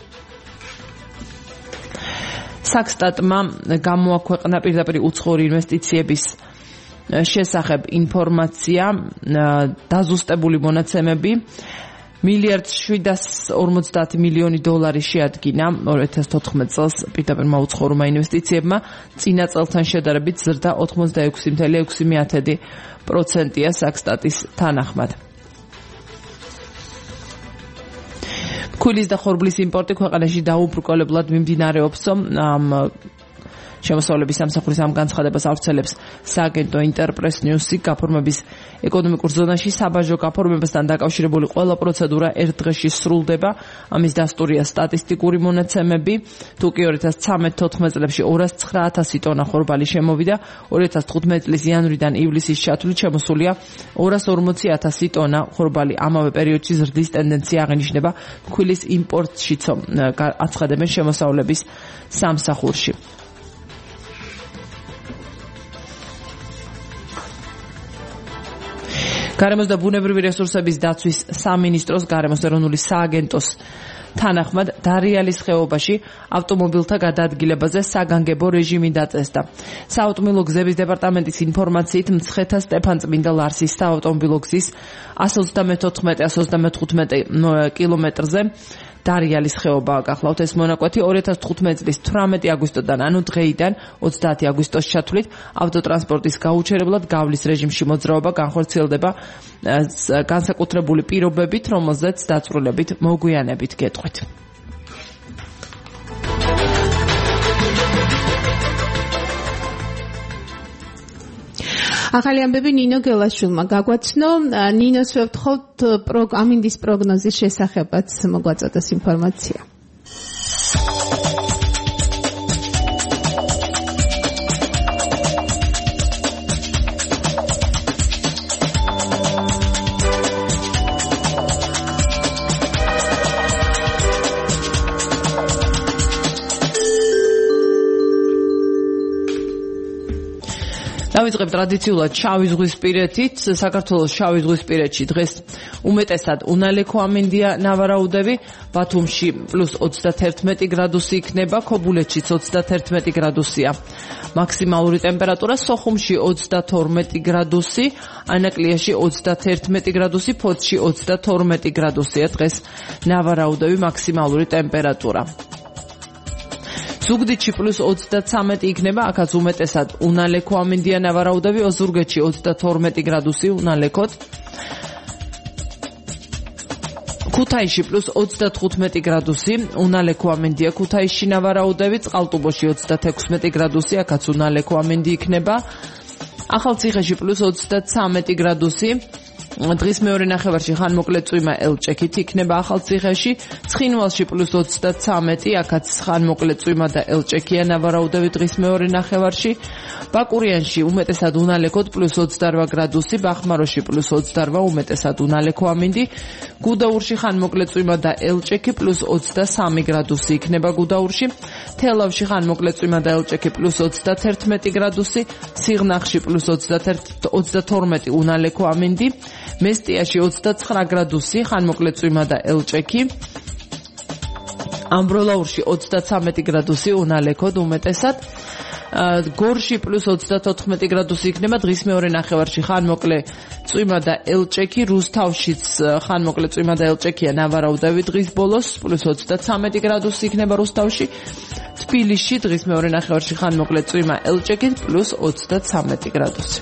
საქსტატმა გამოაქვეყნა პირდაპირ უცხოური ინვესტიციების შესახებ ინფორმაცია, დაზუსტებული მონაცემები $1.750 მილიონი შეადგინა 2014 წელს პირდაპირმა უცხოურმა ინვესტიციებმა. წინა წელთან შედარებით ზრდა 86.6%-ია საქსტატის თანახმად. ქვილის და ხორბლის იმპორტი ქვეყანაში დაუბრკოლებლად მიმდინარეობს. შემოსავლების სამსახურის ამ განცხადებას ავრცელებს სააგენტო ინტერპრეს ნიუსი. გაფორმების ეკონომიკურ ზონაში საბაჟო გაფორმებასთან დაკავშირებული ყველა პროცედურა ერთ დღეში სრულდება. ამის დასტურია სტატისტიკური მონაცემები. თუკი 2013-14 წლებში 209,000 ტონა ხორბალი შემოვიდა, 2015 წლის იანვრიდან ივლისის ჩათვლით შემოსულია 240,000 ტონა ხორბალი. ამავე პერიოდში ზრდის ტენდენცია აღინიშნება ქვილის იმპორტშიც, აცხადებენ შემოსავლების სამსახურში. გარემოს და ბუნებრივი რესურსების დაცვის სამინისტროს გარემოს ეროვნული სააგენტოს თანახმად დარიალის ხეობაში ავტომობილთა გადაადგილებაზე საგანგებო რეჟიმი დაწესდა. საავტომობილო გზების დეპარტამენტის ინფორმაციით მცხეთა სტეფანწმინდა ლარსის საავტომობილო გზის 135 კილომეტრზე დარიალის ხეობაა. გახლავთ ეს მონაკვეთი 2015 წლის 18 აგვისტოდან, ანუ დღეიდან 30 აგვისტოს ჩათვლით ავტოტრანსპორტის გაუჩერებლად გავლის რეჟიმში მოძრაობა განხორციელდება განსაკუთრებული პირობებით, რომელზეც დაწვრილებით მოგვიანებით გეტყვით. ახალი ამბები ნინო გელაშვილმა გაგვაცნო. ნინოს ვეთხოვთ ამინდის პროგნოზის შესახებაც მოგვაწოდოს ინფორმაცია. დავიწყებ ტრადიციულად შავი ზღვისპირეთით. საქართველოს შავი ზღვისპირეთში დღეს უმეტესად უნალექო ამინდია ნავარაუდები. ბათუმში +31 გრადუსი იქნება, ქობულეთშიც 31 გრადუსია მაქსიმალური ტემპერატურა, სოხუმში 32 გრადუსი, ანაკლიაში 31 გრადუსი, ფოთში 32 გრადუსია დღეს ნავარაუდები მაქსიმალური ტემპერატურა. ზუგდიდში +33 იქნება, აქაც უმეტესად უნალექო ამინდია ნავარაუდები, ოზურგეთში 32 გრადუსი უნალექოთ. ქუთაისში +35 გრადუსი, უნალექო ამინდია ქუთაისში ნავარაუდები, წყალტუბოში 36 გრადუსი, აქაც უნალექო ამინდი იქნება. ახალციხეში +33 გრადუსი, დღის მეორე ნახევარში ხანმოკლე წვიმა ელჭექით იქნება ახალციხეში, ცხინვალში +33, აქაც ხანმოკლე წვიმა და ელჭექია ნავარაუდები დღის მეორე ნახევარში, ბაკურიანში უმეტესად უნალექოდ +28 გრადუსი, ბახმაროში +28, უმეტესად უნალექო ამინდი, გუდაურში ხანმოკლე წვიმა და ელჭექი +23 გრადუსი იქნება გუდაურში, თელავში ხანმოკლე წვიმა და ელჭექი +31 გრადუსი, სიღნაღში +32 უნალექო ამინდი, მესტიაში 29 გრადუსი, ხანმოკლე წვიმა და ელჭექი, ამბროლაურში 33 გრადუსი უნალექოდ უმეტესად, გორში +34 გრადუსი იქნება დღის მეორე ნახევარში ხანმოკლე წვიმა და ელჭექი, რუსთავშიც ხანმოკლე წვიმა და ელჭექია ნავარაუდები დღის ბოლოს +33 გრადუსი იქნება რუსთავში, თბილისში დღის მეორე ნახევარში ხანმოკლე წვიმა ელჭექით +33 გრადუსი.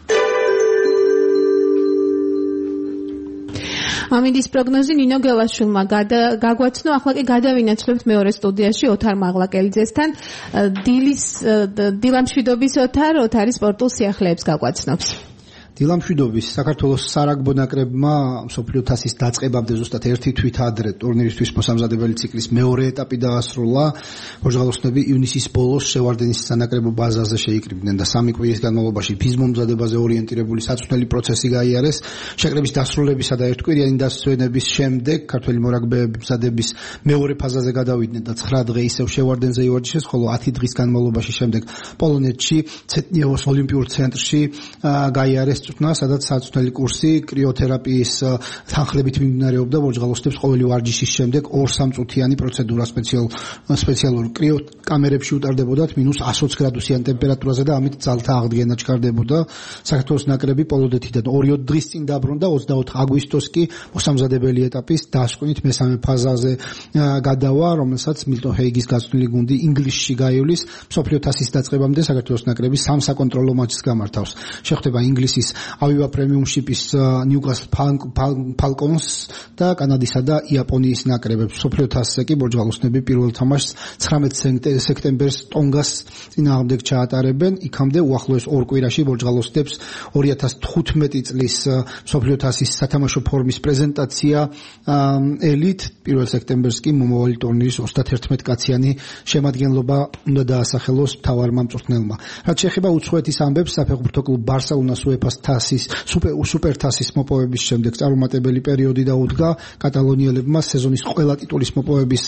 ამინდის პროგნოზი ნინო გელაშვილმა გაგვაცნო. ახლა კი გადავინაცვლებთ მეორე სტუდიაში ოთარ მაღლაკელიძესთან. დილამშვიდობის ოთარი სპორტულ სიახლეებს გაგვაცნობს. დილამშვიდობის. საქართველოს სარაგბო ნაკრებმა მსოფლიო თასის დაწყებამდე ზუსტად ერთი თვით ადრე ტურნირისთვის მოსამზადებელი ციკლის მეორე ეტაპი დაასრულა. ორჟღალოსნები ივნისის ბოლოს შევარდენის სანაკრებო ბაზაზე შეიკრიბნენ და 3 კვირის განმავლობაში ფიზმომზადებაზე ორიენტირებული საწვრთნელი პროცესი გაიარეს. შეკრების დასრულებისა და ერთკვირიანი დასვენების შემდეგ ქართველი მორაგბეები მზადების მეორე ფაზაზე გადავიდნენ და 9 დღე ისევ შევარდენზე ივარჯიშეს, ხოლო 10 დღის განმავლობაში შემდეგ პოლონეთში ცეტნიევოს ოლიმპიურ ცენტრში გაიარეს სადაც საწვრთნელი კურსი კრიოთერაპიის თანხლებით მიმდინარეობდა. ორჟღალოსნებს ყოველი ვარჯიშის შემდეგ 2-3 წუთიანი პროცედურა სპეციალურ კრიოკამერებში უტარდებოდათ -120 გრადუსიან ტემპერატურაზე და ამით ძალთა აღდგენა ჩქარდებოდა. საქართველოს ნაკრები პოლონეთიდან 2 დღის წინ დაბრუნდა, 24 აგვისტოს კი მოსამზადებელი ეტაპის დასკვნით მესამე ფაზაზე გადავა, რომელსაც მილტონ ჰეიგის გაწვრთნილი გუნდი ინგლისში გაივლის. მსოფლიო თასის დაწყებამდე საქართველოს ნაკრები 3 საკონტროლო მატჩს გამართავს. შეხვდება ინგლისის ავივა პრემიუმშიპის ნიუკასლ ფალკონს და კანადისა და იაპონიის ნაკრებებს. მსოფლიო თასზე კი ბორჯღალოსნები პირველ თამაშს 19 სექტემბერს ტონგას წინააღმდეგ ჩაატარებენ. იქამდე უახლოეს 2 კვირაში ბორჯღალოსნებს 2015 წლის მსოფლიო თასის სათამაშო ფორმის პრეზენტაცია ელით. 1 სექტემბერს კი მომავალი ტურნირის 31 კაციანი შემადგენლობა უნდა დაასახელოს მთავარმა მწვრთნელმა. რაც შეეხება უცხოეთის ამბებს, საფეხბურთო კლუბ ბარსელონას უეფა-ს თასის სუპერთასის მოპოვების შემდეგ წარუმატებელი პერიოდი დაუდგა. კატალონიელებმა სეზონის ყველა ტიტულის მოპოვების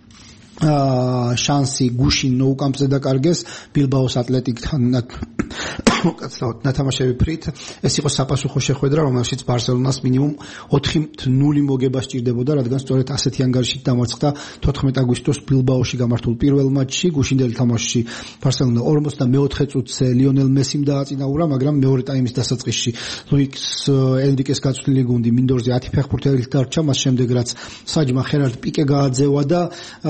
შანსი გუშინ ნოუკამპზე დაკარგეს ბილბაოს ატლეტიკთან ნათამაშები ფრით. ეს იყო საპასუხო შეხვედრა, რომელშიც ბარსელონას მინიმუმ 4-0 მოგება სჭირდებოდა, რადგან სწორედ ასეთი ანგარიშით დამარცხდა 14 აგვისტოს ბილბაოში გამართულ პირველ მატჩში. გუშინდელი თამაშში ბარსელონა 44 წუთზე ლიონელ მესიმ დააწინაურა, მაგრამ მეორე ტაიმის დასაწყისში ლუის ენრიკეს გაწვრთნილი გუნდი მინდორზე 10 ფეხბურთელით დარჩა, მას შემდეგ რაც საჯმა ხერარდ პიკე გააძევა და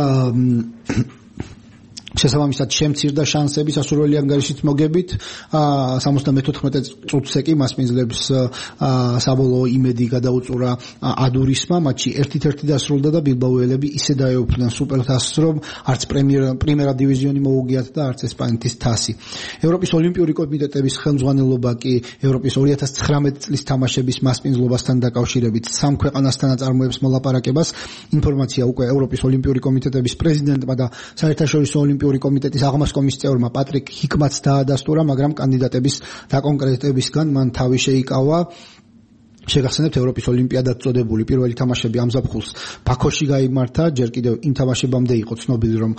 შესაბამისად შემცირდა შანსები სასურველი ანგარიშით მოგებით. 74 წუთზე კი მასპინძლებს საბოლოო იმედი გადაუწურა ადურისმა. მატჩი 1-1 დასრულდა და ბილბაოელები ისე დაეუფლნენ სუპერთასს, რომ არც პრიმერა დივიზიონი მოუგიათ და არც ესპანეთის თასი. ევროპის ოლიმპიური კომიტეტების ხელმძღვანელობა კი ევროპის 2019 წლის თამაშების მასპინძლობასთან დაკავშირებით 3 ქვეყანასთან აწარმოებს მოლაპარაკებას. ინფორმაცია უკვე ევროპის ოლიმპიური კომიტეტების პრეზიდენტმა და საერთაშორისო ოლიმპიური კომიტეტის აღმასკომის წევრმა პატრიკ ჰიკმაც დაადასტურა, მაგრამ კანდიდატების დაკონკრეტებისგან მან თავი შეიკავა. შეგახსენებთ, ევროპის ოლიმპიადად წოდებული პირველი თამაშები ამ ზაფხულს ბაქოში გაიმართა. ჯერ კიდევ იმ თამაშებამდე იყო ცნობილი, რომ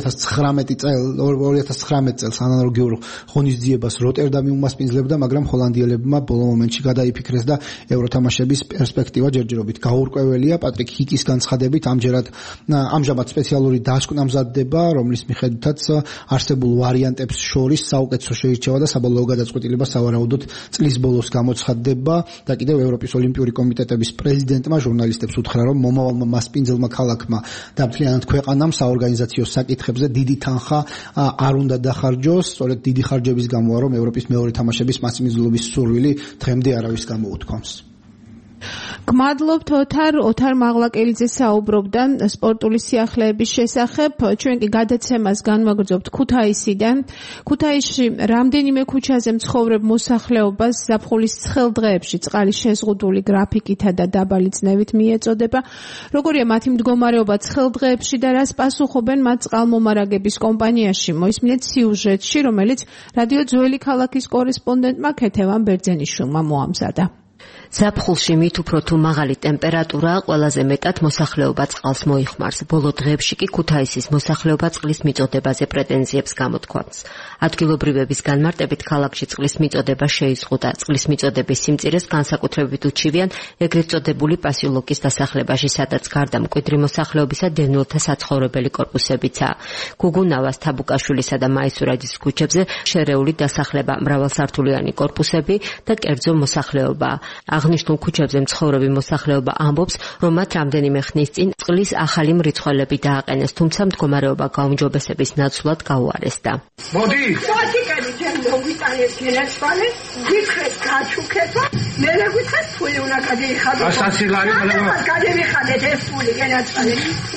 2019 წელს ანალოგიურ ღონისძიებას როტერდამი უმასპინძლებდა, მაგრამ ჰოლანდიელებმა ბოლო მომენტში გადაიფიქრეს და ევროთამაშების პერსპექტივა ჯერჯერობით გაურკვეველია. პატრიკ ჰიკის განცხადებით, ამჟამად სპეციალური დასკვნა მზადდება, რომლის მიხედვითაც არსებულ ვარიანტებს შორის საუკეთესო შეირჩევა და საბოლოო გადაწყვეტილება სავარაუდოდ წლის ბოლოს გამოცხადდება. და კიდევ ევროპის ოლიმპიური კომიტეტების პრეზიდენტმა ჟურნალისტებს უთხრა, რომ მომავალმა მასპინძელმა ქალაქმა და მთლიანად ქვეყანამ საორგანიზაციო საკითხებზე დიდი თანხა არ უნდა დახარჯოს. სწორედ დიდი ხარჯების გამოა, რომ ევროპის მეორე თამაშების მასპინძლობის სურვილი დღემდე არავის გამოუთქვამს. გმადლობთ ოთარ მაღლაკელიძე საუბრობდა სპორტული სიახლეების შესახებ. ჩვენ კი გადაცემას განვაგრძობთ ქუთაისიდან. ქუთაისში რამდენიმე ქუჩაზე მცხოვრებ მოსახლეობას ზაფხულის ცხელ დღეებში წყალი შეზღუდული გრაფიკითა და დაბალი წნევით მიეწოდება. როგორია მათი მდგომარეობა ცხელ დღეებში და რას პასუხობენ მათ წყალმომარაგების კომპანიაში? მოისმინეთ სიუჟეტში, რომელიც რადიო ძველი ქალაქის კორესპონდენტმა ქეთევან ბერძენიშვილმა მოამზადა. ზაფხულში მით უფრო თუ მაღალი ტემპერატურაა, ყველაზე მეტად მოსახლეობა წყალს მოიხმარს. ბოლო დღეებში კი ქუთაისის მოსახლეობა წყლის მიწოდებაზე პრეტენზიებს გამოთქვამს. ადგილობრივების განმარტებით ქალაქში წყლის მიწოდება შეიზღუდა. წყლის მიწოდების სიმწირეს განსაკუთრებით უჩივიან ეგრეთ წოდებული პასილოკის დასახლებაში, სადაც გარდა მკვიდრი მოსახლეობისა დევნილთა საცხოვრებელი კორპუსებიცაა. გუგუნავას, თაბუკაშვილისა და მაისურაძის ქუჩებზე შერეული დასახლება, მრავალსართულიანი კორპუსები და კერძო მოსახლეობაა. აღნიშნულ ქუჩებზე მცხოვრები მოსახლეობა ამბობს, რომ მათ რამდენიმე ხნის წინ წყლის ახალი მრიცხველები დააყენეს, თუმცა მდგომარეობა გაუმჯობესების ნაცვლად გაუარესდა. მოდი კანი მოვიტანეთ გენაცვალე, გითხრეთ გაჩუქება, მე გითხრეთ ფული უნდა გადაიხადოთ. ასასილარი გადავიხადეთ ეს ფული გენაცვალე.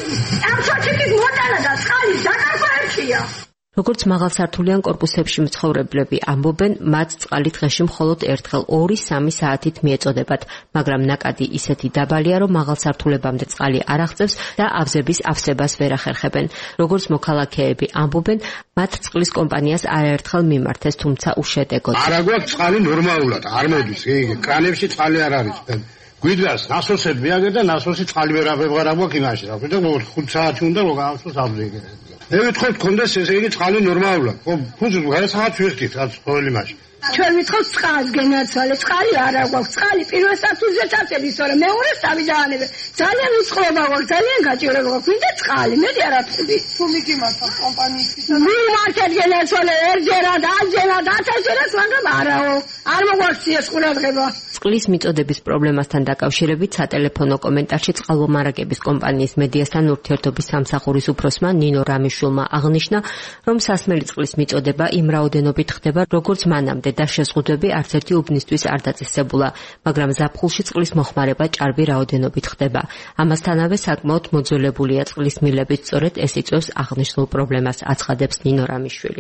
ამ საჭიქით მოდანა და წყალი დაკარგვა ერთია. როგორც მაღალსართულიან კორპუსებში მცხოვრებლები ამბობენ, მათ წყალი დღეში მხოლოდ ერთხელ 2-3 საათით მიეწოდებათ, მაგრამ ნაკადი ისეთი დაბალია, რომ მაღალსართულებამდე წყალი არ აღწევს და აბზების ავსებას ვერ ახერხებენ. როგორც მოქალაქეები ამბობენ, მათ წყლის კომპანიას არაერთხელ მიმართეს, თუმცა უშედეგოდ. არა გვაქვს წყალი ნორმალურად, არ მოდის. კრანებში წყალი არ არის. გვიდგას ნასოსები აგერ და ნასოსი წყალი ვერ აღგვაქვს იმაში. და 5 საათი უნდა რომ გავხსნას აბზები. მე ვიტყოდ კონდეს ესე იგი წყალი ნორმალურად. ხო, ფუძს გადასახადს ვიხდით რაც ყოველი მაშინ. ჩვენ ვიტყოთ წყალს გენაცვალე, წყალი არა გვაქვს. წყალი პირველ სართულზე წაწების, თორემ მეორე სამი დაანებე. ძალიან უწყლობა გვაქვს, ძალიან გაჭირება გვაქვს. ვინდა წყალი, მე არაფერი. თუ მიგიმართავს კომპანიისთვის. მიმართეთ გენაცვალე ერთჯერად, ათჯერად, 1000-ჯერად, მაგრამ არაო. არ მოგვაქვს ეს ყურადღება. წყლის მიწოდების პრობლემასთან დაკავშირებით სატელეფონო კომენტარში წყალმომარაგების კომპანიის მედიასთან ურთიერთობის სამსახურის უფროსმა ნინო რამიშვილმა აღნიშნა, რომ სასმელი წყლის მიწოდება იმ რაოდენობით ხდება, როგორც მანამდე და შეზღუდვები არც ერთი უბნისთვის არ დაწესებულა, მაგრამ ზაფხულში წყლის მოხმარება ჭარბი რაოდენობით ხდება. ამასთანავე საკმაოდ მოძველებულია წყლის მილებით, სწორედ ეს იწვევს აღნიშნულ პრობლემას, აცხადებს ნინო რამიშვილი.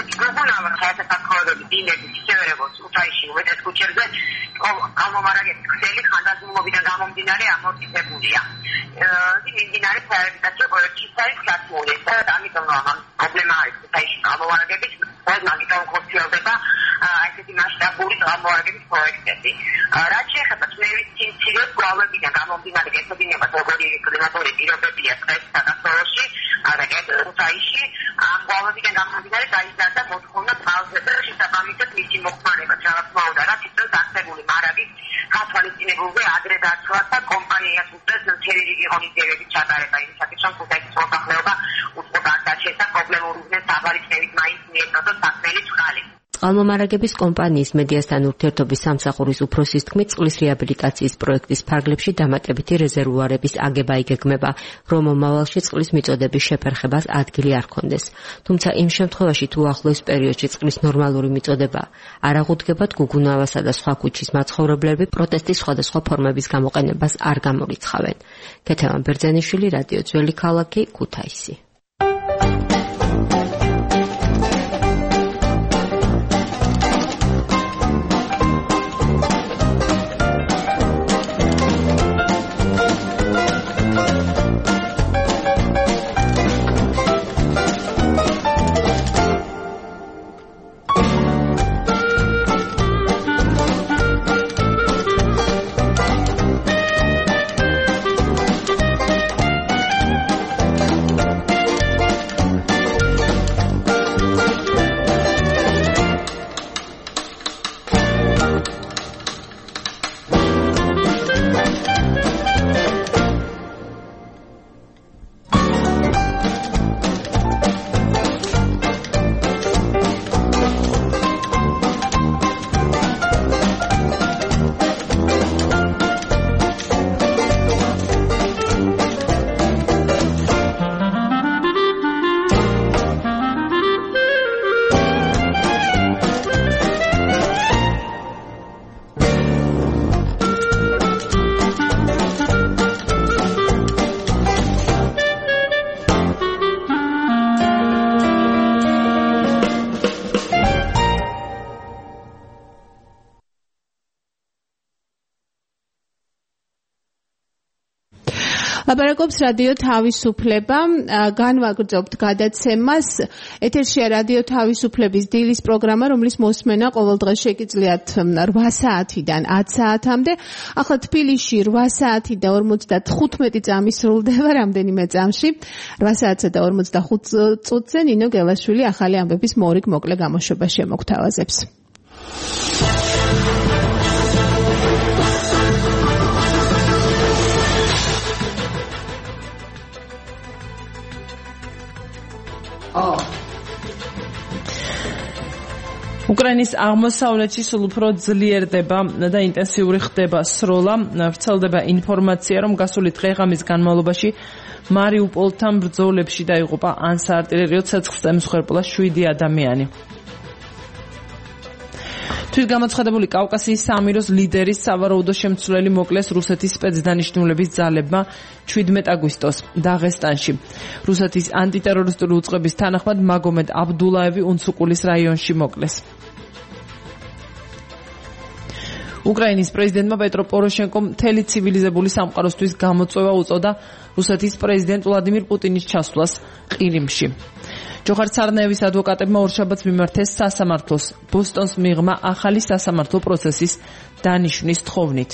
გამომარაგების ქსელი ხანდაზმულობიდან გამომდინარე ამორტიზებულია. მიმდინარე ფაერებიდანაც ჩისაის გასმული და ამიტომ ამ პრობლემა არის ქუთაისში გამომარაგების მაგიტომ ხორციელდება ესეთი მასშტაბური გამომარაგების პროექტები. რაც შეეხება წნევის სიმცირეს გვალვებიდან გამომდინარე გეცოდინება როგორი კლიმატური პირობებია დღეს საქართველოში და ქუთაისში ამ გვალვებიდან გამომდინარე გაიზარდა მოთხოვნა წყალზე და შესაბამისად მისი მოხმარება ჩავახმაურდა რაც იწვევს არსებული მარაგის გათვალისწინებულზე ადრე დაცვას და კომპანიას უწევს მთელი რიგი ღონისძიებების ჩატარება იმისათვის რომ ქუთაისის მოსახლეობა უწყოთ არ დაჩეს და პრობლემურ უბნებს დაბალი წნევით მაინც მიეწოდოს სასმელი წყალი. წყალმომარაგების კომპანიის მედიასთან ურთიერთობის სამსახურის უფროსის თქმით, წყლის რეაბილიტაციის პროექტის ფარგლებში დამატებითი რეზერვუარების აგება იგეგმება, რომ მომავალში წყლის მიწოდების შეფერხებას ადგილი არ ჰქონდეს. თუმცა იმ შემთხვევაში, თუ ახლოს პერიოდში წყლის ნორმალური მიწოდება არ აღუდგებათ, გუგუნავასა და სხვა ქუჩის მაცხოვრებლები პროტესტის სხვადასხვა ფორმების გამოყენებას არ გამორიცხავენ. ქეთევან ბერძენიშვილი, რადიო ძველი ქალაქი, ქუთაისი. ლაპარაკობს რადიო თავისუფლება, განვაგრძობთ გადაცემას. ეთერშია რადიო თავისუფლების დილის პროგრამა, რომლის მოსმენა ყოველ დღეს შეგიძლიათ 8 საათიდან 10 საათამდე. ახლა თბილისში 8 საათი და 55 წამი სრულდება რამდენიმე წამში. 8 საათსა და 45 წუთზე ნინო გელაშვილი ახალი ამბების მორიგ მოკლე გამოშვება შემოგთავაზებს. უკრაინის აღმოსავლეთში სულ უფრო ძლიერდება და ინტენსიური ხდება სროლა. ვრცელდება ინფორმაცია, რომ გასული დღე-ღამის განმავლობაში მარიუპოლთან ბრძოლებში დაიღუპა ან საარტილერიო ცეცხლს ემსხვერპლა 7 ადამიანი. თვითგამოცხადებული კავკასიის საამიროს ლიდერის სავარაუდო შემცვლელი მოკლეს რუსეთის სპეცდანიშნულების ძალებმა 17 აგვისტოს დაღესტანში. რუსეთის ანტიტერორისტული უწყების თანახმად მაგომედ აბდულაევი უნცუკულის რაიონში მოკლეს. უკრაინის პრეზიდენტმა პეტრო პოროშენკომ მთელი ცივილიზებული სამყაროსთვის გამოწვევა უწოდა რუსეთის პრეზიდენტ ვლადიმირ პუტინის ჩასვლას ყირიმში. ჯოხარ ცარნაევის ადვოკატებმა ორშაბათს მიმართეს სასამართლოს ბოსტონს მიღმა ახალი სასამართლო პროცესის დანიშვნის თხოვნით.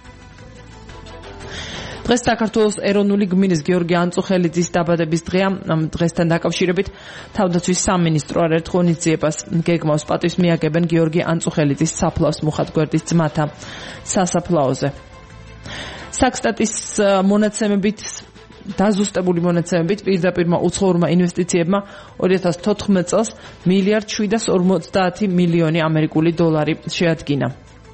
დღეს საქართველოს ეროვნული გმირის გიორგი ანწუხელიძის დაბადების დღეა. ამ დღესთან დაკავშირებით თავდაცვის სამინისტრო არაერთ ღონისძიებას გეგმავს პატივს მიაგებენ გიორგი ანწუხელიძის საფლავს მუხათგვერდის ძმათა სასაფლაოზე. საქსტატის მონაცემებით დაზუსტებული მონაცემებით პირდაპირმა უცხოურმა ინვესტიციებმა 2014 წელს $1.750 მილიონი ამერიკული დოლარი შეადგინა.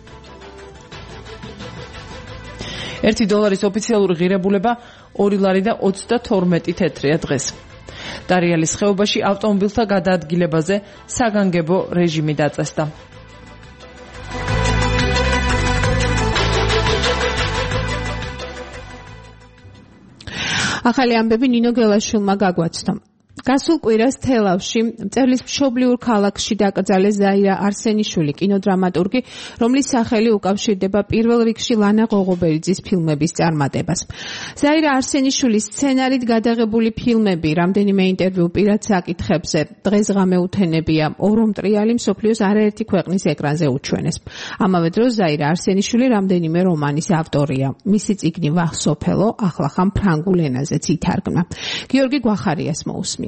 $1 ოფიციალური ღირებულება 2 ლარი და 32 თეთრია დღეს. დარიალის ხეობაში ავტომობილთა გადაადგილებაზე საგანგებო რეჟიმი დაწესდა. ახალი ამბები ნინო გელაშვილმა გაგვაცნო. გასულ კვირას თელავში მწერლის მშობლიურ ქალაქში დაკრძალეს ზაირა არსენიშვილი, კინოდრამატურგი, რომლის სახელი უკავშირდება პირველ რიგში ლანა ღოღობერიძის ფილმების წარმატებას. ზაირა არსენიშვილის სცენარით გადაღებული ფილმები, რამდენიმე ინტერვიუ პირად საკითხებზე, დღესღამე უთენებია, ორომტრიალი მსოფლიოს არაერთი ქვეყნის ეკრანზე უჩვენეს. ამავე დროს ზაირა არსენიშვილი რამდენიმე რომანის ავტორია. მისი წიგნი ვახ სოფელო ახლახან ფრანგულ ენაზეც ითარგმნა. გიორგი გვახარიას მოусმინეთ.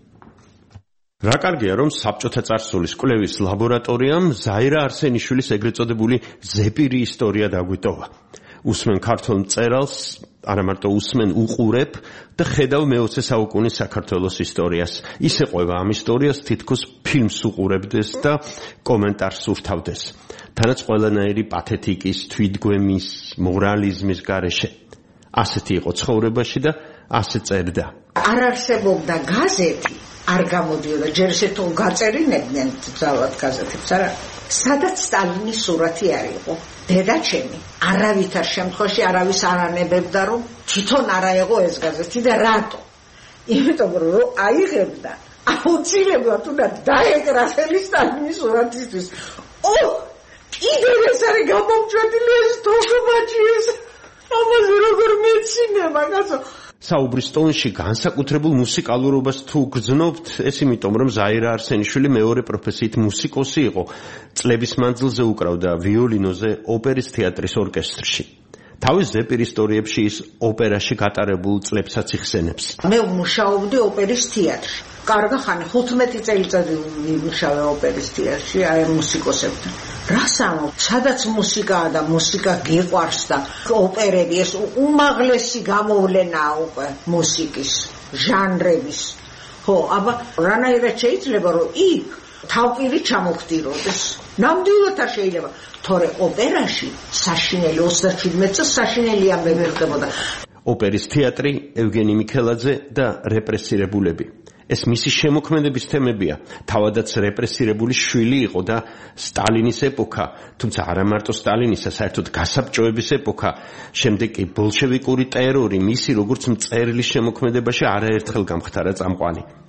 რა კარგია, რომ საბჭოთა წარსულის კვლევის ლაბორატორიამ ზაირა არსენიშვილის ეგრეთ წოდებული ზეპირი ისტორია დაგვიტოვა. უსმენ ქართულ მწერალს, არა მარტო უსმენ, უყურებ და ხედავ მე-20 საუკუნის საქართველოს ისტორიას. ისე ყვება ამ ისტორიას, თითქოს ფილმს უყურებდეს და კომენტარს ურთავდეს. თანაც ყველანაირი პათეტიკის, თვითგვემის, მორალიზმის გარეშე. ასეთი იყო ცხოვრებაში და ასე წერდა. არ არსებობდა გაზეთი, არ გამოდიოდა, ჯერ ესეთო გაწერინებდნენ ძალად გაზეთებს, არა. სადაც სტალინის სურათი არ იყო. დედაჩემი არავითარ შემთხვევაში არავის არ ანებებდა, რომ თვითონ არა იყო ეს გაზეთი და რატო? იმიტომ რომ აიღებდა აუცილებლად უნდა დაეკრახელი სტალინის სურათისთვის. კიდევ ეს არის გამომწვეტილი ეს თოქობაჭი ეს. ამაზე როგორ მეცინება, კაცო? საუბრის ტონში განსაკუთრებულ მუსიკალურობას თუ გრძნობთ, ეს იმიტომ, რომ ზაირა არსენიშვილი მეორე პროფესიით მუსიკოსი იყო. წლების მანძილზე უკრავდა ვიოლინოზე ოპერის თეატრის ორკესტრში. თავის ზეპირ ისტორიებში ის ოპერაში გატარებულ წლებსაც იხსენებს. მე ვმუშაობდი ოპერის თეატრში. კარგა ხანი 15 წელიწადი ვიმუშავე ოპერის თეატრში, აი მუსიკოსებთან. რასამო, სადაც მუსიკაა და მუსიკა გიყვარს და ოპერები ეს უმაღლესი გამოვლენაა უკვე მუსიკის ჟანრების. ხო, აბა რანაირად შეიძლება რომ იქ თავკილი ჩამოგდიროდეს. ნამდვილად არ შეიძლება. თორე ოპერაში საშინელი 37 წელს საშინელი ამბები ხდებოდა. ოპერის თეატრი, ევგენი მიქელაძე და რეპრესირებულები. ეს მისი შემოქმედების თემებია. თავადაც რეპრესირებული შვილი იყო და სტალინის ეპოქა, თუმცა არა მარტო სტალინისა, საერთოდ გასაბჭოების ეპოქა, შემდეგ კი ბოლშევიკური ტერორი მისი როგორც მწერლის შემოქმედებაში არაერთხელ გამხდარა წამყვანი.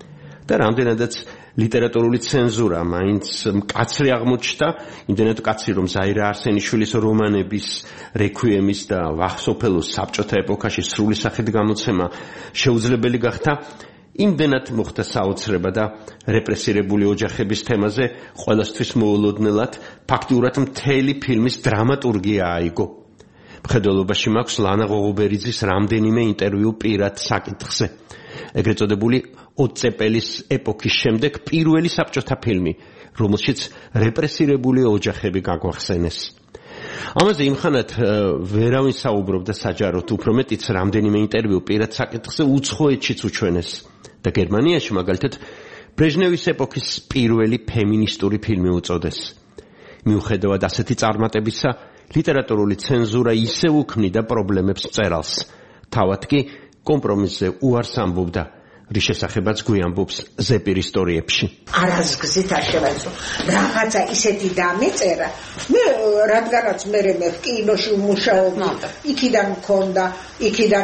და რამდენადაც ლიტერატურული ცენზურა მაინც მკაცრი აღმოჩნდა, იმდენად კაცრი, რომ ზაირა არსენიშვილის რომანების, რექვიემის და ვახსოფელოს საბჭოთა ეპოქაში სრული სახით გამოცემა შეუძლებელი გახდა, იმდენად მოხდა საოცრება და რეპრესირებული ოჯახების თემაზე ყველასთვის მოულოდნელად ფაქტიურად მთელი ფილმის დრამატურგია აიგო. მხედველობაში მაქვს ლანა ღოღობერიძის რამდენიმე ინტერვიუ პირად საკითხზე. ეგრეთ წოდებული ოცეპელის ეპოქის შემდეგ პირველი საბჭოთა ფილმი, რომელშიც რეპრესირებული ოჯახები გაგვახსენეს. ამაზე იმხანად ვერავინ საუბრობდა საჯაროდ, უფრო მეტიც რამდენიმე ინტერვიუ პირად საკითხზე უცხოეთშიც უჩვენეს. და გერმანიაში მაგალითად ბრეჟნევის ეპოქის პირველი ფემინისტური ფილმი უწოდეს. მიუხედავად ასეთი წარმატებისა, ლიტერატურული ცენზურა ისევ უქმნიდა პრობლემებს მწერალს. თავად კი კომპრომისზე უარს ამბობდა, რის შესახებაც გვიამბობს ზეპირ ისტორიებში. არაზგზით არ შევაძლო. რაღაცა ისეთი დამეწერა. მე რადგანაც მე კინოში ვმუშაობდი, იქიდან მქონდა, იქიდან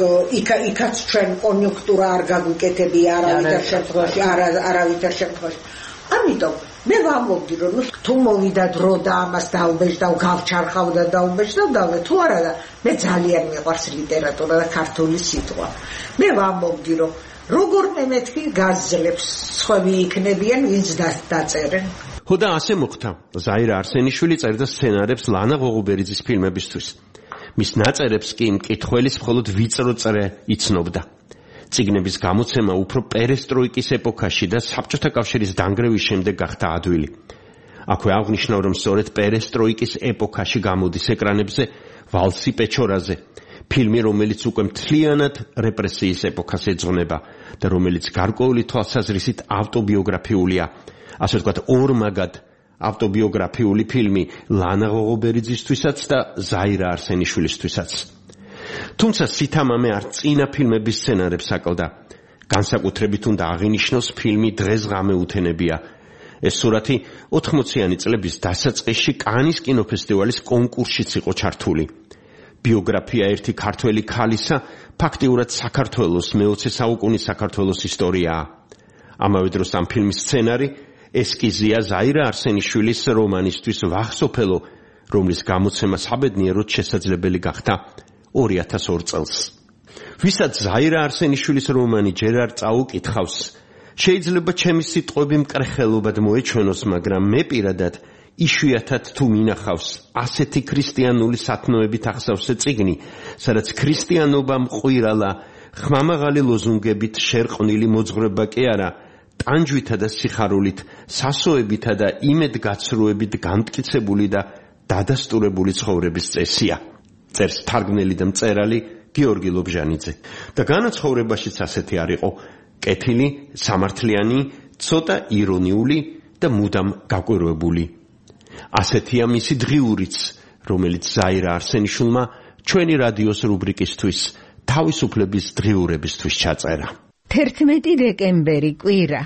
იქაც ჩვენ კონიუნქტურა არ გაგვიკეთებია არავითარ შემთხვევაში. ამიტომ მე ვამბობდი, რომ თუ მოვიდა დრო და ამას დავბეჭ და გავჩარხავ და დავბეჭ და თუ არა და მე ძალიან მიყვარს ლიტერატურა და ქართული სიტყვა. მე ვამბობდი, რომ როგორმე მეთქი გაძლებს სხვები იქნებიან, ვინც დაწერენ. ხო და ასე მოხდა. ზაირა არსენიშვილი წერდა სცენარებს ლანა ღოღობერიძის ფილმებისთვის. მის ნაწერებს კი მკითხველის მხოლოდ ვიწრო წრე იცნობდა. წიგნების გამოცემა უფრო პერესტროიკის ეპოქაში და საბჭოთა კავშირის დანგრევის შემდეგ გახდა ადვილი. აქვე აღნიშნავ, რომ სწორედ პერესტროიკის ეპოქაში გამოდის ეკრანებზე ვალსი პეჩორაზე, ფილმი, რომელიც უკვე მთლიანად რეპრესიის ეპოქას ეძღვნება და რომელიც გარკვეული თვალსაზრისით ავტობიოგრაფიულია. ასე ვთქვათ, ორმაგად ავტობიოგრაფიული ფილმი ლანა ღოღობერიძისთვისაც და ზაირა არსენიშვილისთვისაც. თუმცა სითამამე არ წინა ფილმების სცენარებს აკლდა. განსაკუთრებით უნდა აღინიშნოს ფილმი დღეს ღამე უთენებია. ეს სურათი 80-იანი წლების დასაწყისში კანის კინოფესტივალის კონკურსშიც იყო ჩართული. ბიოგრაფია ერთი ქართველი ქალისა ფაქტიურად საქართველოს მე-20 საუკუნის საქართველოს ისტორიაა. ამავე დროს ამ ფილმის სცენარი ესკიზია ზაირა არსენიშვილის რომანისთვის ვახსოფელო, რომლის გამოცემა საბედნიეროდ შესაძლებელი გახდა 2002 წელს. ვისაც ზაირა არსენიშვილის რომანი ჯერ არ წაუკითხავს, შეიძლება ჩემი სიტყვები მკრხელობად მოეჩვენოს, მაგრამ მე პირადად იშვიათად თუ მინახავს ასეთი ქრისტიანული სათნოებით ახსავსე წიგნი, სადაც ქრისტიანობა მყვირალა, ხმამაღალი ლოზუნგებით შერყვნილი მოძღვრება კი არა, ტანჯვითა და სიხარულით, სასოებითა და იმედგაცრუებით განმტკიცებული და დადასტურებული ცხოვრების წესია. წერს თარგმნელი და მწერალი გიორგი ლობჟანიძე. და განაცხოვრებაშიც ასეთი არ იყო, კეთილი, სამართლიანი, ცოტა ირონიული და მუდამ გაკვირვებული. ასეთია მისი დღიურიც, რომელიც ზაირა არსენიშვილმა ჩვენი რადიოს რუბრიკისთვის თავისუფლების დღიურებისთვის ჩაწერა. 11 დეკემბერი კვირა.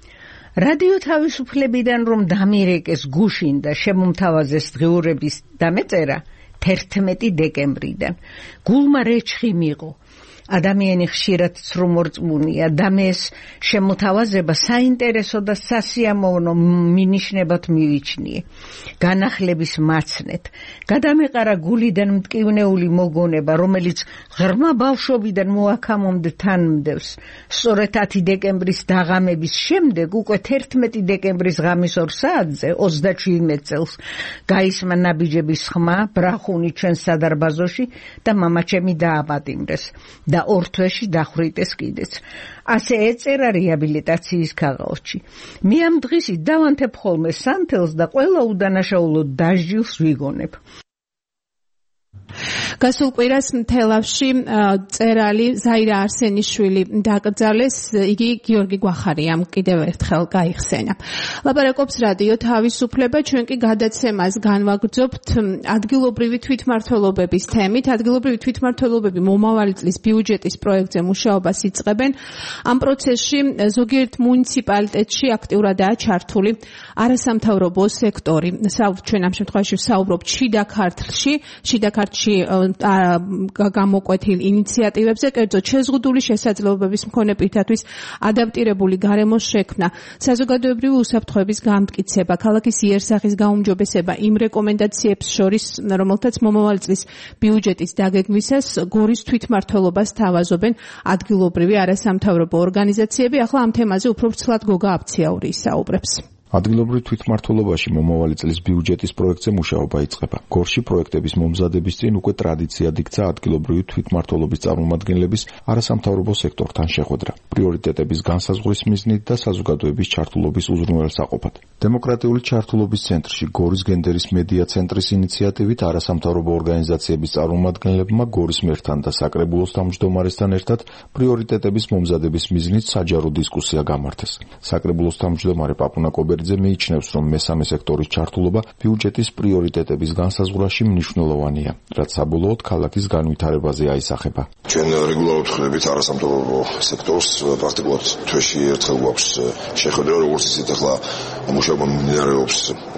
რადიო თავისუფლებიდან რომ დამირეკეს გუშინ და შემომთავაზეს დღიურების დამეწერა 11 დეკემბრიდან. გულმა რეჩხი მიიღო. ადამიანი ხშირად ცრუმორწმუნია და მეს შემოთავაზება საინტერესო და სასიამოვნო მინიშნებად მივიჩნიე. განახლების მაცნეთ გადამეყარა გულიდან მტკივნეული მოგონება, რომელიც ღრმა ბავშვობიდან მოაქამომდე თანმდევს. სწორედ 10 დეკემბრის დაღამების შემდეგ უკვე 11 დეკემბრის ღამის 2 საათზე 37 წელს გაისმა ნაბიჯების ხმა ბრახუნი ჩვენ სადარბაზოში და მამაჩემი დააპატიმრეს და 2 თვეში დახვრიტეს კიდეც. ასე ეწერა რეაბილიტაციის ქაღალდში. მე ამ დღისით დავანთებ ხოლმე სანთელს და ყველა უდანაშაულო დასჯილს ვიგონებ. გასულ კვირას მთელავში წერალი ზაირა არსენიშვილი დაკრძალეს, იგი გიორგი გვახარიამ კიდევ ერთხელ გაიხსენა. ლაპარაკობს რადიო თავისუფლება, ჩვენ კი გადაცემას განვაგრძობთ ადგილობრივი თვითმმართველობების თემით. ადგილობრივი თვითმმართველობები მომავალი წლის ბიუჯეტის პროექტზე მუშაობას იწყებენ. ამ პროცესში ზოგიერთ მუნიციპალიტეტში აქტიურადაა ჩართული არასამთავრობო სექტორი. ჩვენ ამ შემთხვევაში ვსაუბრობთ შიდა ქართლში სექტორში გამოკვეთილ ინიციატივებზე, კერძოდ შეზღუდული შესაძლებლობების მქონე პირთათვის ადაპტირებული გარემოს შექმნა, საზოგადოებრივი უსაფრთხოების გამტკიცება, ქალაქის იერსახის გაუმჯობესება იმ რეკომენდაციებს შორის, რომელთაც მომავალი წლის ბიუჯეტის დაგეგმვისას გორის თვითმმართველობას თავაზობენ ადგილობრივი არასამთავრობო ორგანიზაციები. ახლა ამ თემაზე უფრო ვრცლად გოგა აფციაური ისაუბრებს. ადგილობრივ თვითმმართველობაში მომავალი წლის ბიუჯეტის პროექტზე მუშაობა იწყება. გორში პროექტების მომზადების წინ უკვე ტრადიციად იქცა ადგილობრივი თვითმმართველობის წარმომადგენლების არასამთავრობო სექტორთან შეხვედრა. პრიორიტეტების განსაზღვრის მიზნით და საზოგადოების ჩართულობის უზრუნველსაყოფად. დემოკრატიული ჩართულობის ცენტრში გორის გენდერის მედია ცენტრის ინიციატივით არასამთავრობო ორგანიზაციების წარმომადგენლებმა გორის მერთან და საკრებულოს თავმჯდომარესთან ერთად პრიორიტეტების მომზადების მიზნით საჯარო დისკუსია გამართეს. საკრებულოს თავმჯდომარე პაპუნა კობერძე მიიჩნევს, რომ მესამე სექტორის ჩართულობა ბიუჯეტის პრიორიტეტების განსაზღვრაში მნიშვნელოვანია, რაც საბოლოოდ ქალაქის განვითარებაზე აისახება. ჩვენ რეგულარულად ხვდებით არასამთავრობო სექტორს, პრაქტიკულად თვეში ერთხელ გვაქვს შეხვედრა, როგორც ისეთ ახლა მუშაობა მიმდინარეობს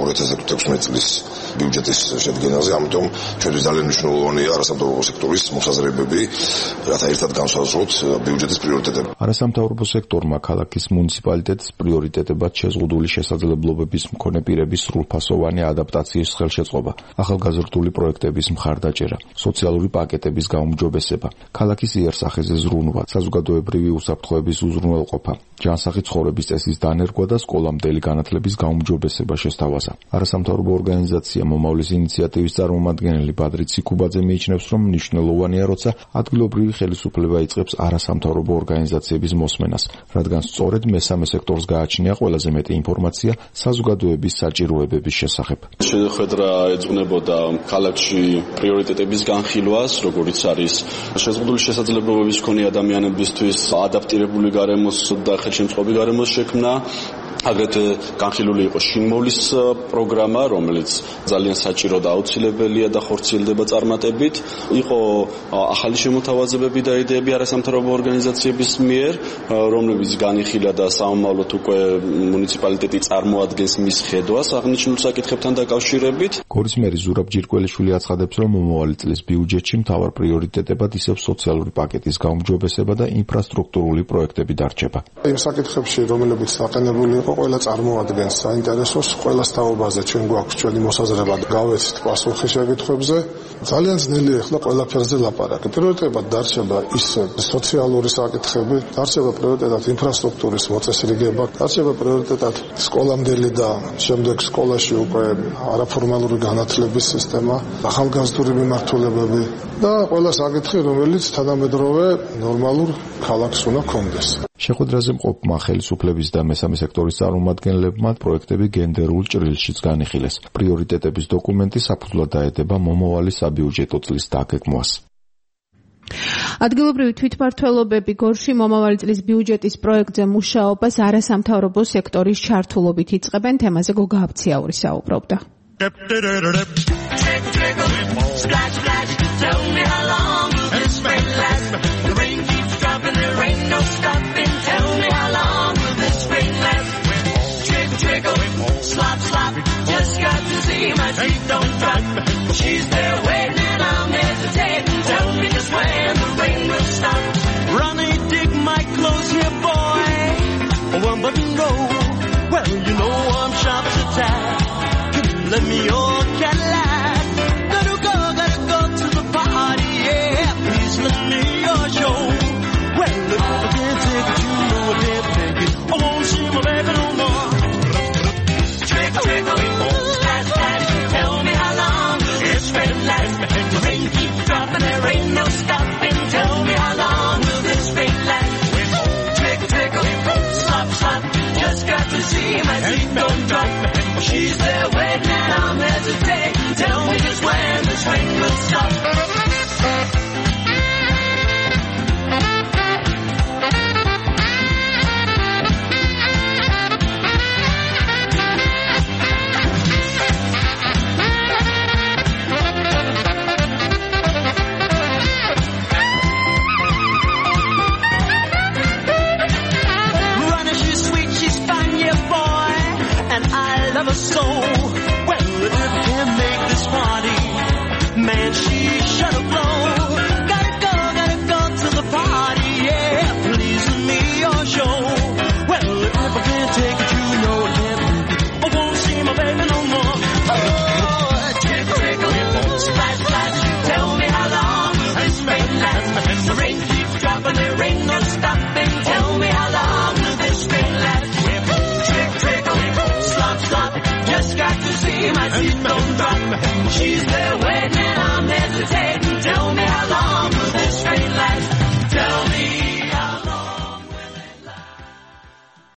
2016 წლის ბიუჯეტის შედგენაზე, ამიტომ ჩვენთვის ძალიან მნიშვნელოვანია არასამთავრობო სექტორის მოსაზრებები, რათა ერთად განსაზღვროთ ბიუჯეტის პრიორიტეტები. არასამთავრობო სექტორმა ქალაქის მუნიციპალიტეტს პრიორიტეტებად შეზღუდული შესაძლებლობების მქონე პირების სრულფასოვანი ადაპტაციის ხელშეწყობა, ახალგაზრდული პროექტების მხარდაჭერა, სოციალური პაკეტების გაუმჯობესება, ქალაქის იერსახეზე ზრუნვა, საზოგადოებრივი უსაფრთხოების უზრუნველყოფა, ჯანსაღი ცხოვრების წესის დანერგვა და სკოლამდელი განათლების გაუმჯობესება შესთავაზა. არასამთავრობო ორგანიზაცია მომავლის ინიციატივის წარმომადგენელი ბადრი ციკუბაძე მიიჩნევს, რომ მნიშვნელოვანია, როცა ადგილობრივი ხელისუფლება იწყებს არასამთავრობო ორგანიზაციების მოსმენას, რადგან სწორედ მესამე სექტორს გააჩნია ყველაზე მეტი ინფორმაცია საზოგადოების საჭიროებების შესახებ. შეხვედრა ეძღვნებოდა ქალაქში პრიორიტეტების განხილვას, როგორიც არის შეზღუდული შესაძლებლობების მქონე ადამიანებისთვის ადაპტირებული გარემოს და ხელშემწყობი გარემოს შექმნა. აგრეთვე განხილული იყო შინმოვლის პროგრამა, რომელიც ძალიან საჭირო და აუცილებელია და ხორციელდება წარმატებით. იყო ახალი შემოთავაზებები და იდეები არასამთავრობო ორგანიზაციების მიერ, რომლებიც განიხილა და სამომავლოდ უკვე მუნიციპალიტეტი წარმოადგენს მის ხედვას აღნიშნულ საკითხებთან დაკავშირებით. გორის მერი ზურაბ ჯირკველიშვილი აცხადებს, რომ მომავალი წლის ბიუჯეტში მთავარ პრიორიტეტებად ისევ სოციალური პაკეტის გაუმჯობესება და ინფრასტრუქტურული პროექტები დარჩება. იმ საკითხებში, რომლებიც დაყენებული იყო, ყველა წარმოადგენს საინტერესოს, ყველა თაობაზე ჩვენ გვაქვს ჩვენი მოსაზრება და გავეცით პასუხი შეკითხვებზე. ძალიან ძნელია ახლა ყველაფერზე ლაპარაკი. პრიორიტეტად დარჩება ის სოციალური საკითხები, დარჩება პრიორიტეტად ინფრასტრუქტურის მოწესრიგება, დარჩება პრიორიტეტად სკოლამდელი და შემდეგ სკოლაში უკვე არაფორმალური განათლების სისტემა, ახალგაზრდული მიმართულებები და ყველა საკითხი, რომელიც თანამედროვე ნორმალურ ქალაქს უნდა ჰქონდეს. შეხვედრაზე მყოფმა ხელისუფლების და მესამე სექტორის წარმომადგენლებმა პროექტები გენდერულ ჭრილშიც განიხილეს. პრიორიტეტების დოკუმენტი საფუძვლად დაედება მომავალი საბიუჯეტო წლის დაგეგმვას. ადგილობრივი თვითმმართველობები გორში მომავალი წლის ბიუჯეტის პროექტზე მუშაობას არასამთავრობო სექტორის ჩართულობით იწყებენ. თემაზე გოგა აფციაური საუბრობდა. Slap, slap, just got to see my feet don't drop. She's there.